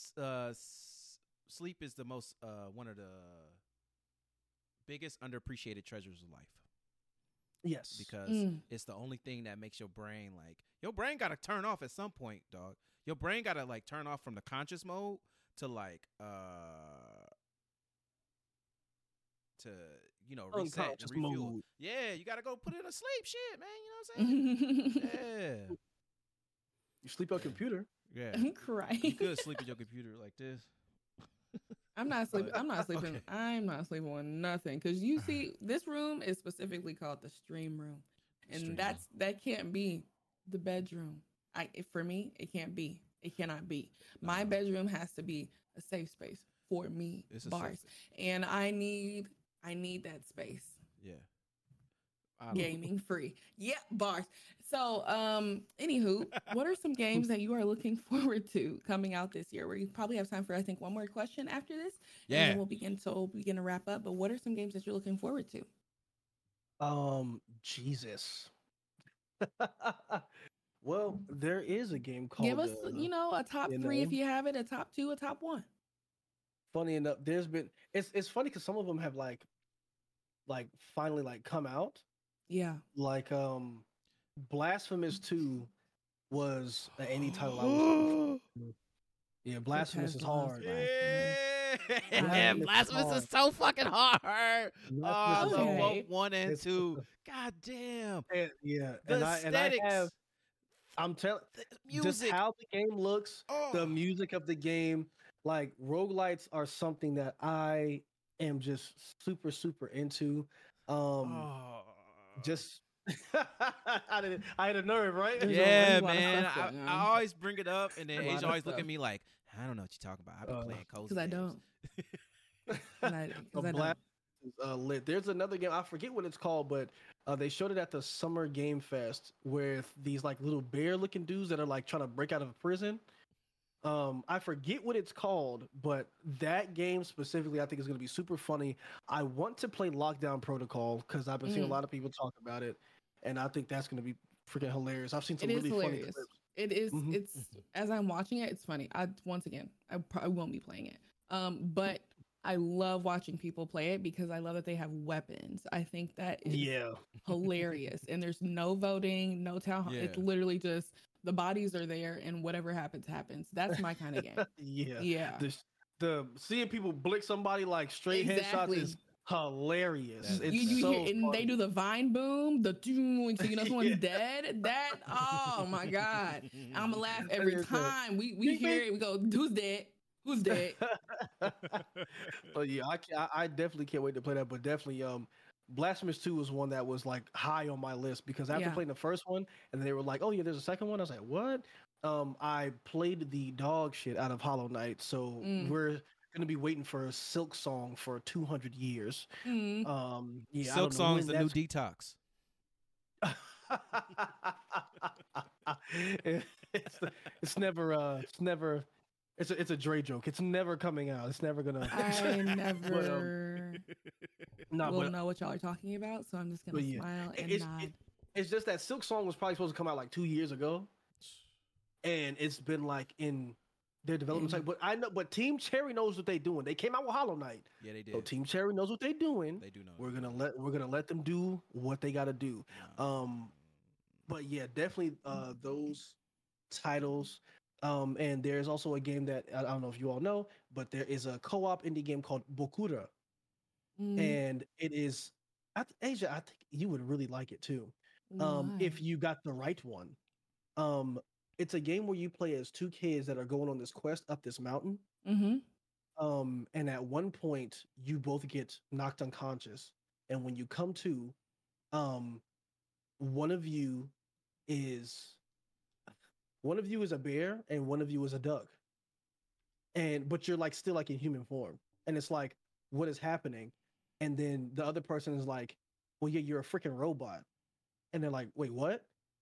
Sleep is the most one of the biggest underappreciated treasures of life
Yes.
because
Mm.
it's the only thing that makes your brain your brain got to turn off at some point, dog. Your brain got to turn off from the conscious mode to to reset and
Unconscious
refuel.
mode.
Yeah, you got to go put it to sleep, shit, man. You know what I'm saying? Yeah,
You sleep on computer.
yeah.
I'm
You
crying.
could sleep at your computer like this.
I'm not sleeping. I'm not sleeping.
Okay.
I'm not sleeping on nothing because you see, this room is specifically called the stream room, and
Stream
that can't be the bedroom. For me, it can't be. It cannot be. My
No.
bedroom has to be a safe space for me,
It's a
bars,
safe-
and I need that space.
Yeah. I don't-
Gaming free. Yeah, bars. So, anywho, what are some games that you are looking forward to coming out this year? We probably have time for, I think, one more question after this. And
Yeah.
then we'll begin to wrap up. But what are some games that you're looking forward to?
Jesus. Well, there is a game called.
Give us, a top
you
three if
know?
you have it, a top two, a top one.
Funny enough, there's been. It's funny because some of them have finally come out.
Yeah.
Like Blasphemous 2 was an indie title I was. Yeah, Blasphemous is hard.
Yeah,
Blasphemous is
Blasphemous
hard.
is so fucking hard. I
Blasphemous is
love
hard.
Okay.
both 1 and
It's-
2. God damn.
Yeah,
The
and I
aesthetics.
have. I'm telling.
the
Just
music.
how the game looks,
Oh.
the music of the game, like roguelites are something that I am just super, super into.
Oh.
Just I had a nerve, right?
There's
Yeah,
a lot of
man.
stuff going
I
on.
always bring it up, and then
A lot
Asia
of
always look
stuff.
at me like, I don't know what you're talking about. I've been playing cozy
Because I
games."
don't. 'Cause I don't.
Blast is lit. There's another game, I forget what it's called, but they showed it at the Summer Game Fest with these like little bear looking dudes that are like trying to break out of a prison. I forget what it's called, but that game specifically I think is going to be super funny. I want to play Lockdown Protocol because I've been seeing a lot of people talk about it, and I think that's going to be freaking hilarious. I've seen some
It is
really funny
hilarious.
clips.
It is.
Mhm.
It's as I'm watching it, it's funny. I probably won't be playing it. But I love watching people play it because I love that they have weapons. I think that is
Yeah,
hilarious. And there's no voting, no town hall. It's
Yeah.
literally just the bodies are there and whatever happens, happens. That's my kind of game.
yeah.
Yeah.
The seeing people blick somebody like straight headshots
Exactly.
is hilarious.
That-
It's
You
so
hear, and they
funny.
do the vine boom, the doom, so you know someone's
Yeah.
dead. That, oh my God. I'm gonna laugh every
It's like,
time we
"Beep,
hear
beep."
it. We go, who's dead? Who's dead?
But yeah, I definitely can't wait to play that. But definitely, Blasphemous 2 was one that was like high on my list because after playing the first one and they were like, "Oh yeah, there's a second one." I was like, "What?" I played the dog shit out of Hollow Knight, so we're gonna be waiting for Silk Song for 200 years. Yeah,
Silk Song's the new Detox.
It's never it's a Dre joke. It's never coming out. It's never gonna.
I never will know what y'all are talking about, so I'm just gonna smile and nod.
It's just that Silk Song was probably supposed to come out like 2 years ago, and it's been like in their development cycle. But I know, but Team Cherry knows what they're doing. They came out with Hollow Knight.
Yeah, they did.
So Team Cherry knows what they're doing.
They do know.
We're gonna let them do what they gotta do. But yeah, definitely those titles. And there's also a game that I don't know if you all know, but there is a co-op indie game called Bokura, and it is Asia. I think you would really like it too, if you got the right one. It's a game where you play as two kids that are going on this quest up this mountain. And at one point, you both get knocked unconscious, and when you come to, one of you is a bear and one of you is a duck, but you're like still like in human form, and it's like, what is happening? And then the other person is like, well, yeah, you're a freaking robot, and they're like, wait, what?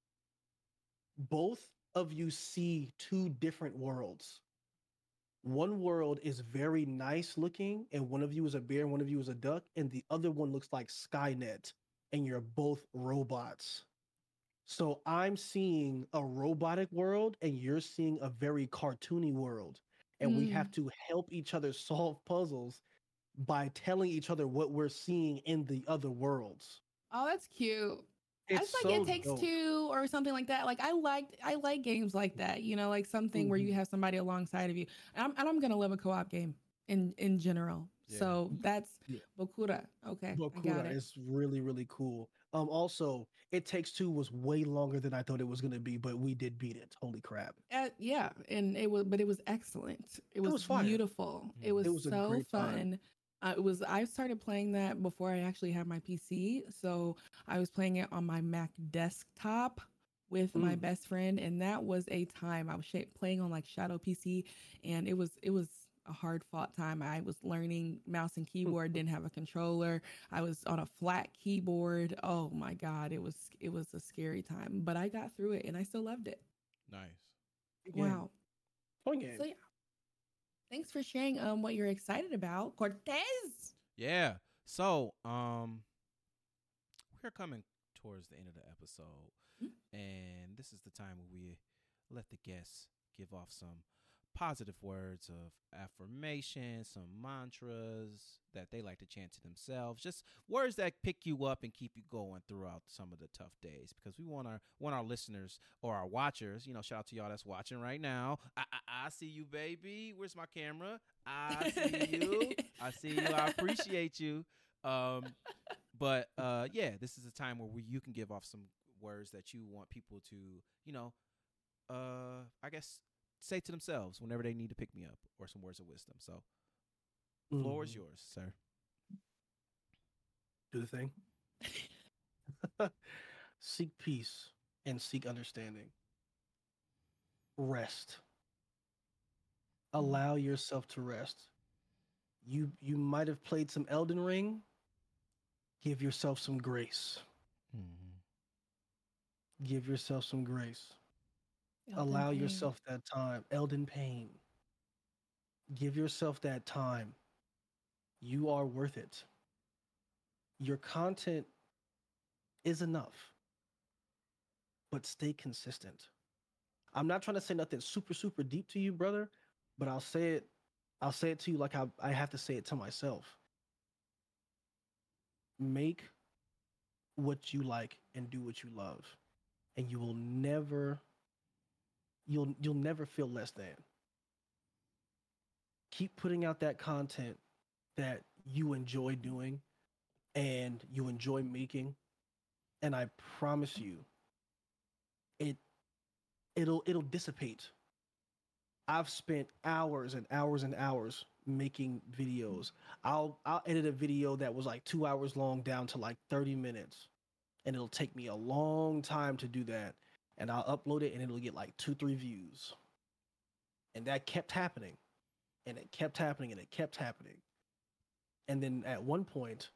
Both of you see two different worlds. One world is very nice looking, and one of you is a bear and one of you is a duck, and the other one looks like Skynet, and you're both robots. So I'm seeing a robotic world, and you're seeing a very cartoony world, and we have to help each other solve puzzles by telling each other what we're seeing in the other worlds.
Oh, that's cute. It's like so It Takes Two or something like that. Like I like games like that, you know, like something where you have somebody alongside of you. And I'm gonna love a co-op game in general. Yeah. So that's Bokura. Okay,
Bokura, I got it. Is really, really cool. Also, It Takes Two was way longer than I thought it was gonna be, but we did beat it. Holy crap!
Yeah, and it was excellent. It was beautiful. It was so fun. I started playing that before I actually had my PC, so I was playing it on my Mac desktop with my best friend, and that was a time. I was playing on like Shadow PC, and it was a hard fought time. I was learning mouse and keyboard, didn't have a controller. I was on a flat keyboard. Oh my God, it was a scary time, but I got through it and I still loved it.
Nice.
Wow.
Fun game.
So yeah. Thanks for sharing what you're excited about, Cortez.
Yeah. So we're coming towards the end of the episode, and this is the time where we let the guests give off some positive words of affirmation, some mantras that they like to chant to themselves, just words that pick you up and keep you going throughout some of the tough days, because we want our listeners or our watchers, you know, shout out to y'all that's watching right now. I see you, baby. Where's my camera? I see you. I see you. I appreciate you. But yeah, this is a time where you can give off some words that you want people to, you know, I guess say to themselves whenever they need to pick me up, or some words of wisdom. So the floor is yours, sir.
Do the thing. Seek peace and seek understanding. Rest. Allow yourself to rest. You might have played some Elden Ring. Give yourself some grace. Give yourself some grace. Allow yourself that time. Elden Pain. Give yourself that time. You are worth it. Your content is enough, but stay consistent. I'm not trying to say nothing super, super deep to you, brother, but I'll say it to you like I have to say it to myself. Make what you like and do what you love, and you will never you'll never feel less than. Keep putting out that content that you enjoy doing and you enjoy making, and I promise you it'll dissipate. I've spent hours and hours and hours making videos. I'll edit a video that was like 2 hours long down to like 30 minutes. And it'll take me a long time to do that. And I'll upload it and it'll get like 2-3 views. And that kept happening. And it kept happening and it kept happening. And then at one point,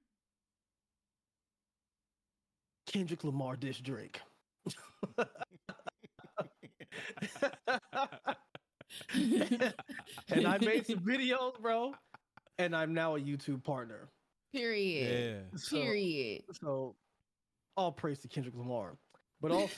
Kendrick Lamar dissed Drake. And I made some videos, bro. And I'm now a YouTube partner.
Period.
Yeah.
Period.
So all praise to Kendrick Lamar. But also,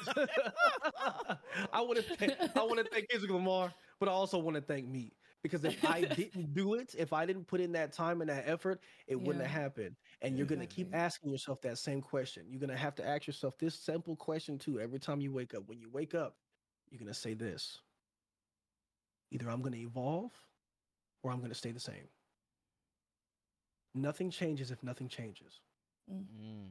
I want to thank Kendrick Lamar, but I also want to thank me. Because if I didn't do it, if I didn't put in that time and that effort, it wouldn't have happened. And you're going to keep asking yourself that same question. You're going to have to ask yourself this simple question too every time you wake up. When you wake up, you're going to say this. Either I'm going to evolve or I'm going to stay the same. Nothing changes if nothing changes.
Mm.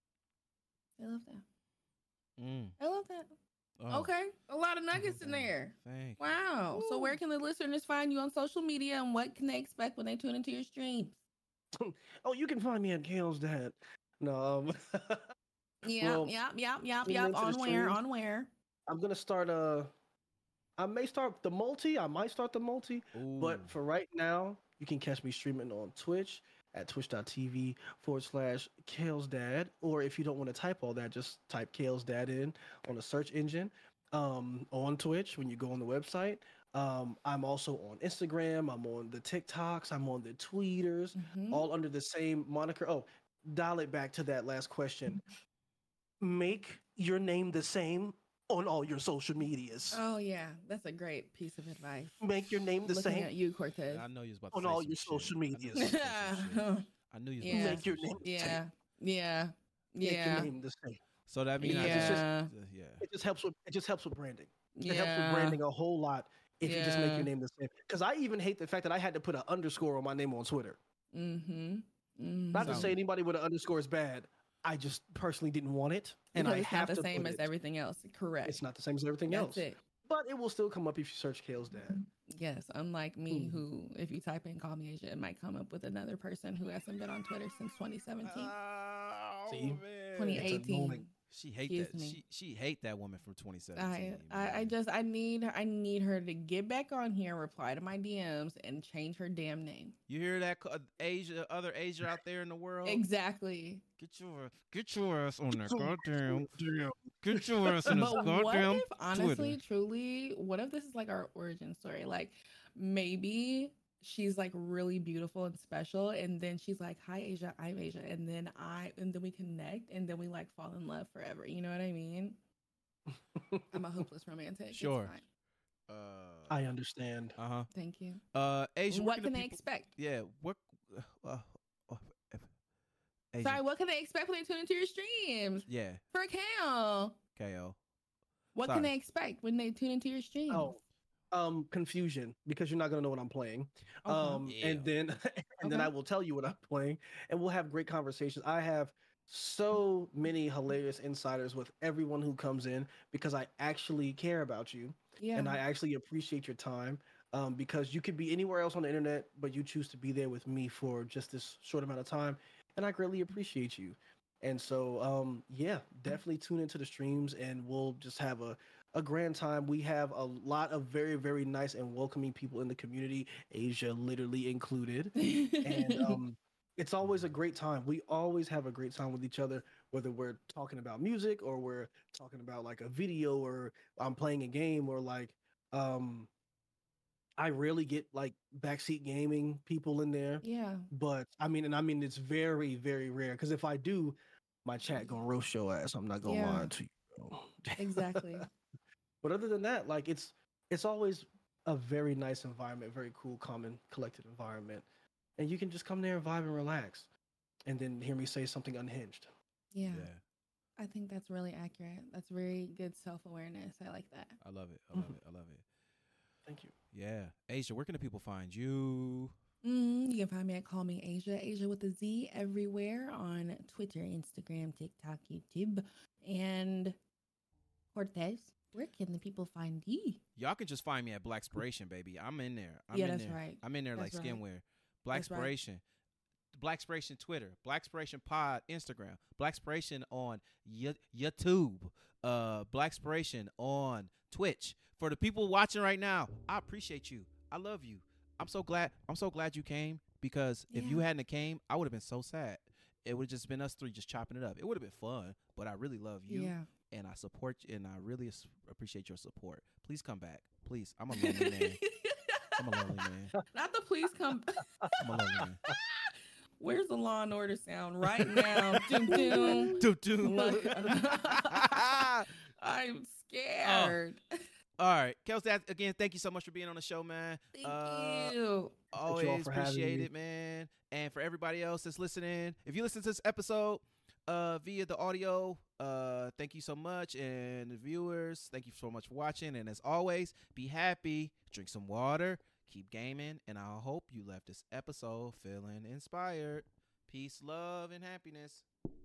I love that.
Mm.
I love that.
Oh,
Okay. A lot of nuggets in there.
thank you.
Wow. So where can the listeners find you on social media and what can they expect when they tune into your streams?
Oh, you can find me at Kale's Dad. No.
Yeah,
Well, tune into the
On where?
streams.
On where?
I'm going to start I may start the multi. I might start the multi. But
Ooh.
for right now, you can catch me streaming on Twitch at twitch.tv/Kale's Dad. Or if you don't want to type all that, just type Kale's Dad in on the search engine on Twitch when you go on the website. I'm also on Instagram. I'm on the TikToks. I'm on the Tweeters,
Mhm.
all under the same moniker. Oh, dial it back to that last question. Make your name the same on all your social medias.
Oh yeah, that's a great piece of advice.
Make your name the
Looking
same
at you, Cortez.
I know you was about to
on
say
all
some
your
shit.
social
I knew you
medias.
was about to say some shit. I knew you was
Yeah.
about to
Make your
say
name
some
the
shit.
same.
Yeah.
Make your
Yeah.
name the same.
So that means
Yeah.
yeah.
It just helps with branding. It helps with
Yeah.
branding a whole lot if you just make
Yeah.
your name the same. Because I even hate the fact that I had to put an underscore on my name on Twitter.
Mm-hmm.
Not to say anybody with an underscore is bad. I just personally didn't want it, and
Because
I
it's
have
not
to
the same
put
as
it.
everything else. Correct.
It's not the same as everything
That's
else,
it.
but it will still come up if you search Kale's Dad.
Yes, unlike me,
Mhm.
who, if you type in "call me Asia," it might come up with another person who hasn't been on Twitter since 2017,
Oh,
See?
man.
2018.
She hate
Excuse
that.
me.
She hate that woman from 2017.
I need her to get back on here, reply to my DMs, and change her damn name.
You hear that, other Asia out there in the world?
Exactly.
Get your ass on that goddamn.
Damn.
Get your ass in this
But what
goddamn
if, honestly,
Twitter.
truly, what if this is like our origin story? Like, maybe she's like really beautiful and special, and then she's like, "Hi, Asia, I'm Asia," and then we connect, and then we like fall in love forever. You know what I mean? I'm a hopeless romantic. It's
Sure.
fine.
I understand.
Thank you.
Asia,
What can they expect?
Yeah, what? Asia.
Sorry, what can they expect when they tune into your streams?
Yeah,
For Cal,
KO.
what
Sorry.
can they expect when they tune into your streams?
Confusion, because you're not gonna know what I'm playing.
Okay.
And then and then
Okay.
I will tell you what I'm playing, and we'll have great conversations. I have so many hilarious insiders with everyone who comes in because I actually care about you
Yeah.
and I actually appreciate your time. Because you could be anywhere else on the internet, but you choose to be there with me for just this short amount of time, and I greatly appreciate you. And so, yeah, definitely tune into the streams, and we'll just have a grand time. We have a lot of very, very nice and welcoming people in the community, Asia literally included. And it's always a great time. We always have a great time with each other, whether we're talking about music or we're talking about like a video or I'm playing a game or like I rarely get like backseat gaming people in there,
Yeah.
but I mean it's very, very rare because if I do, my chat gonna roast your ass. I'm not gonna
Yeah.
lie to you. Bro.
Exactly.
But other than that, like it's always a very nice environment, very cool, calm, and collected environment, and you can just come there and vibe and relax, and then hear me say something unhinged.
Yeah.
Yeah,
I think that's really accurate. That's very good self-awareness. I like that.
I love it. I love it. I love it.
Thank you.
Yeah, Asia, where can the people find you?
You can find me at Call Me Asia, Asia with a Z, everywhere on Twitter, Instagram, TikTok, YouTube, and Cortez. Where can the people find you?
Y'all can just find me at Blackspiration, baby. I'm in there.
That's right.
I'm in there
That's
like
right.
skinwear.
That's right.
Blackspiration. Blackspiration Twitter. Blackspiration Pod Instagram. Blackspiration on YouTube. Blackspiration on Twitch. For the people watching right now, I appreciate you. I love you. I'm so glad you came, because if you hadn't came, I would have been so sad. It would have just been us three just chopping it up. It would have been fun, but I really love you.
Yeah.
And I support you, and I really appreciate your support. Please come back. Please. I'm a lonely man. I'm a lonely man.
Not the please come.
I'm a lonely man.
Where's the Law and Order sound right now? Doom, doom.
Doom, doom.
I'm scared.
All right. Kelsey, again, thank you so much for being on the show, man.
Thank you.
Always appreciate it, man. And for everybody else that's listening, if you listen to this episode via the audio, thank you so much. And the viewers, thank you so much for watching. And as always, be happy, drink some water, keep gaming, and I hope you left this episode feeling inspired. Peace, love, and happiness.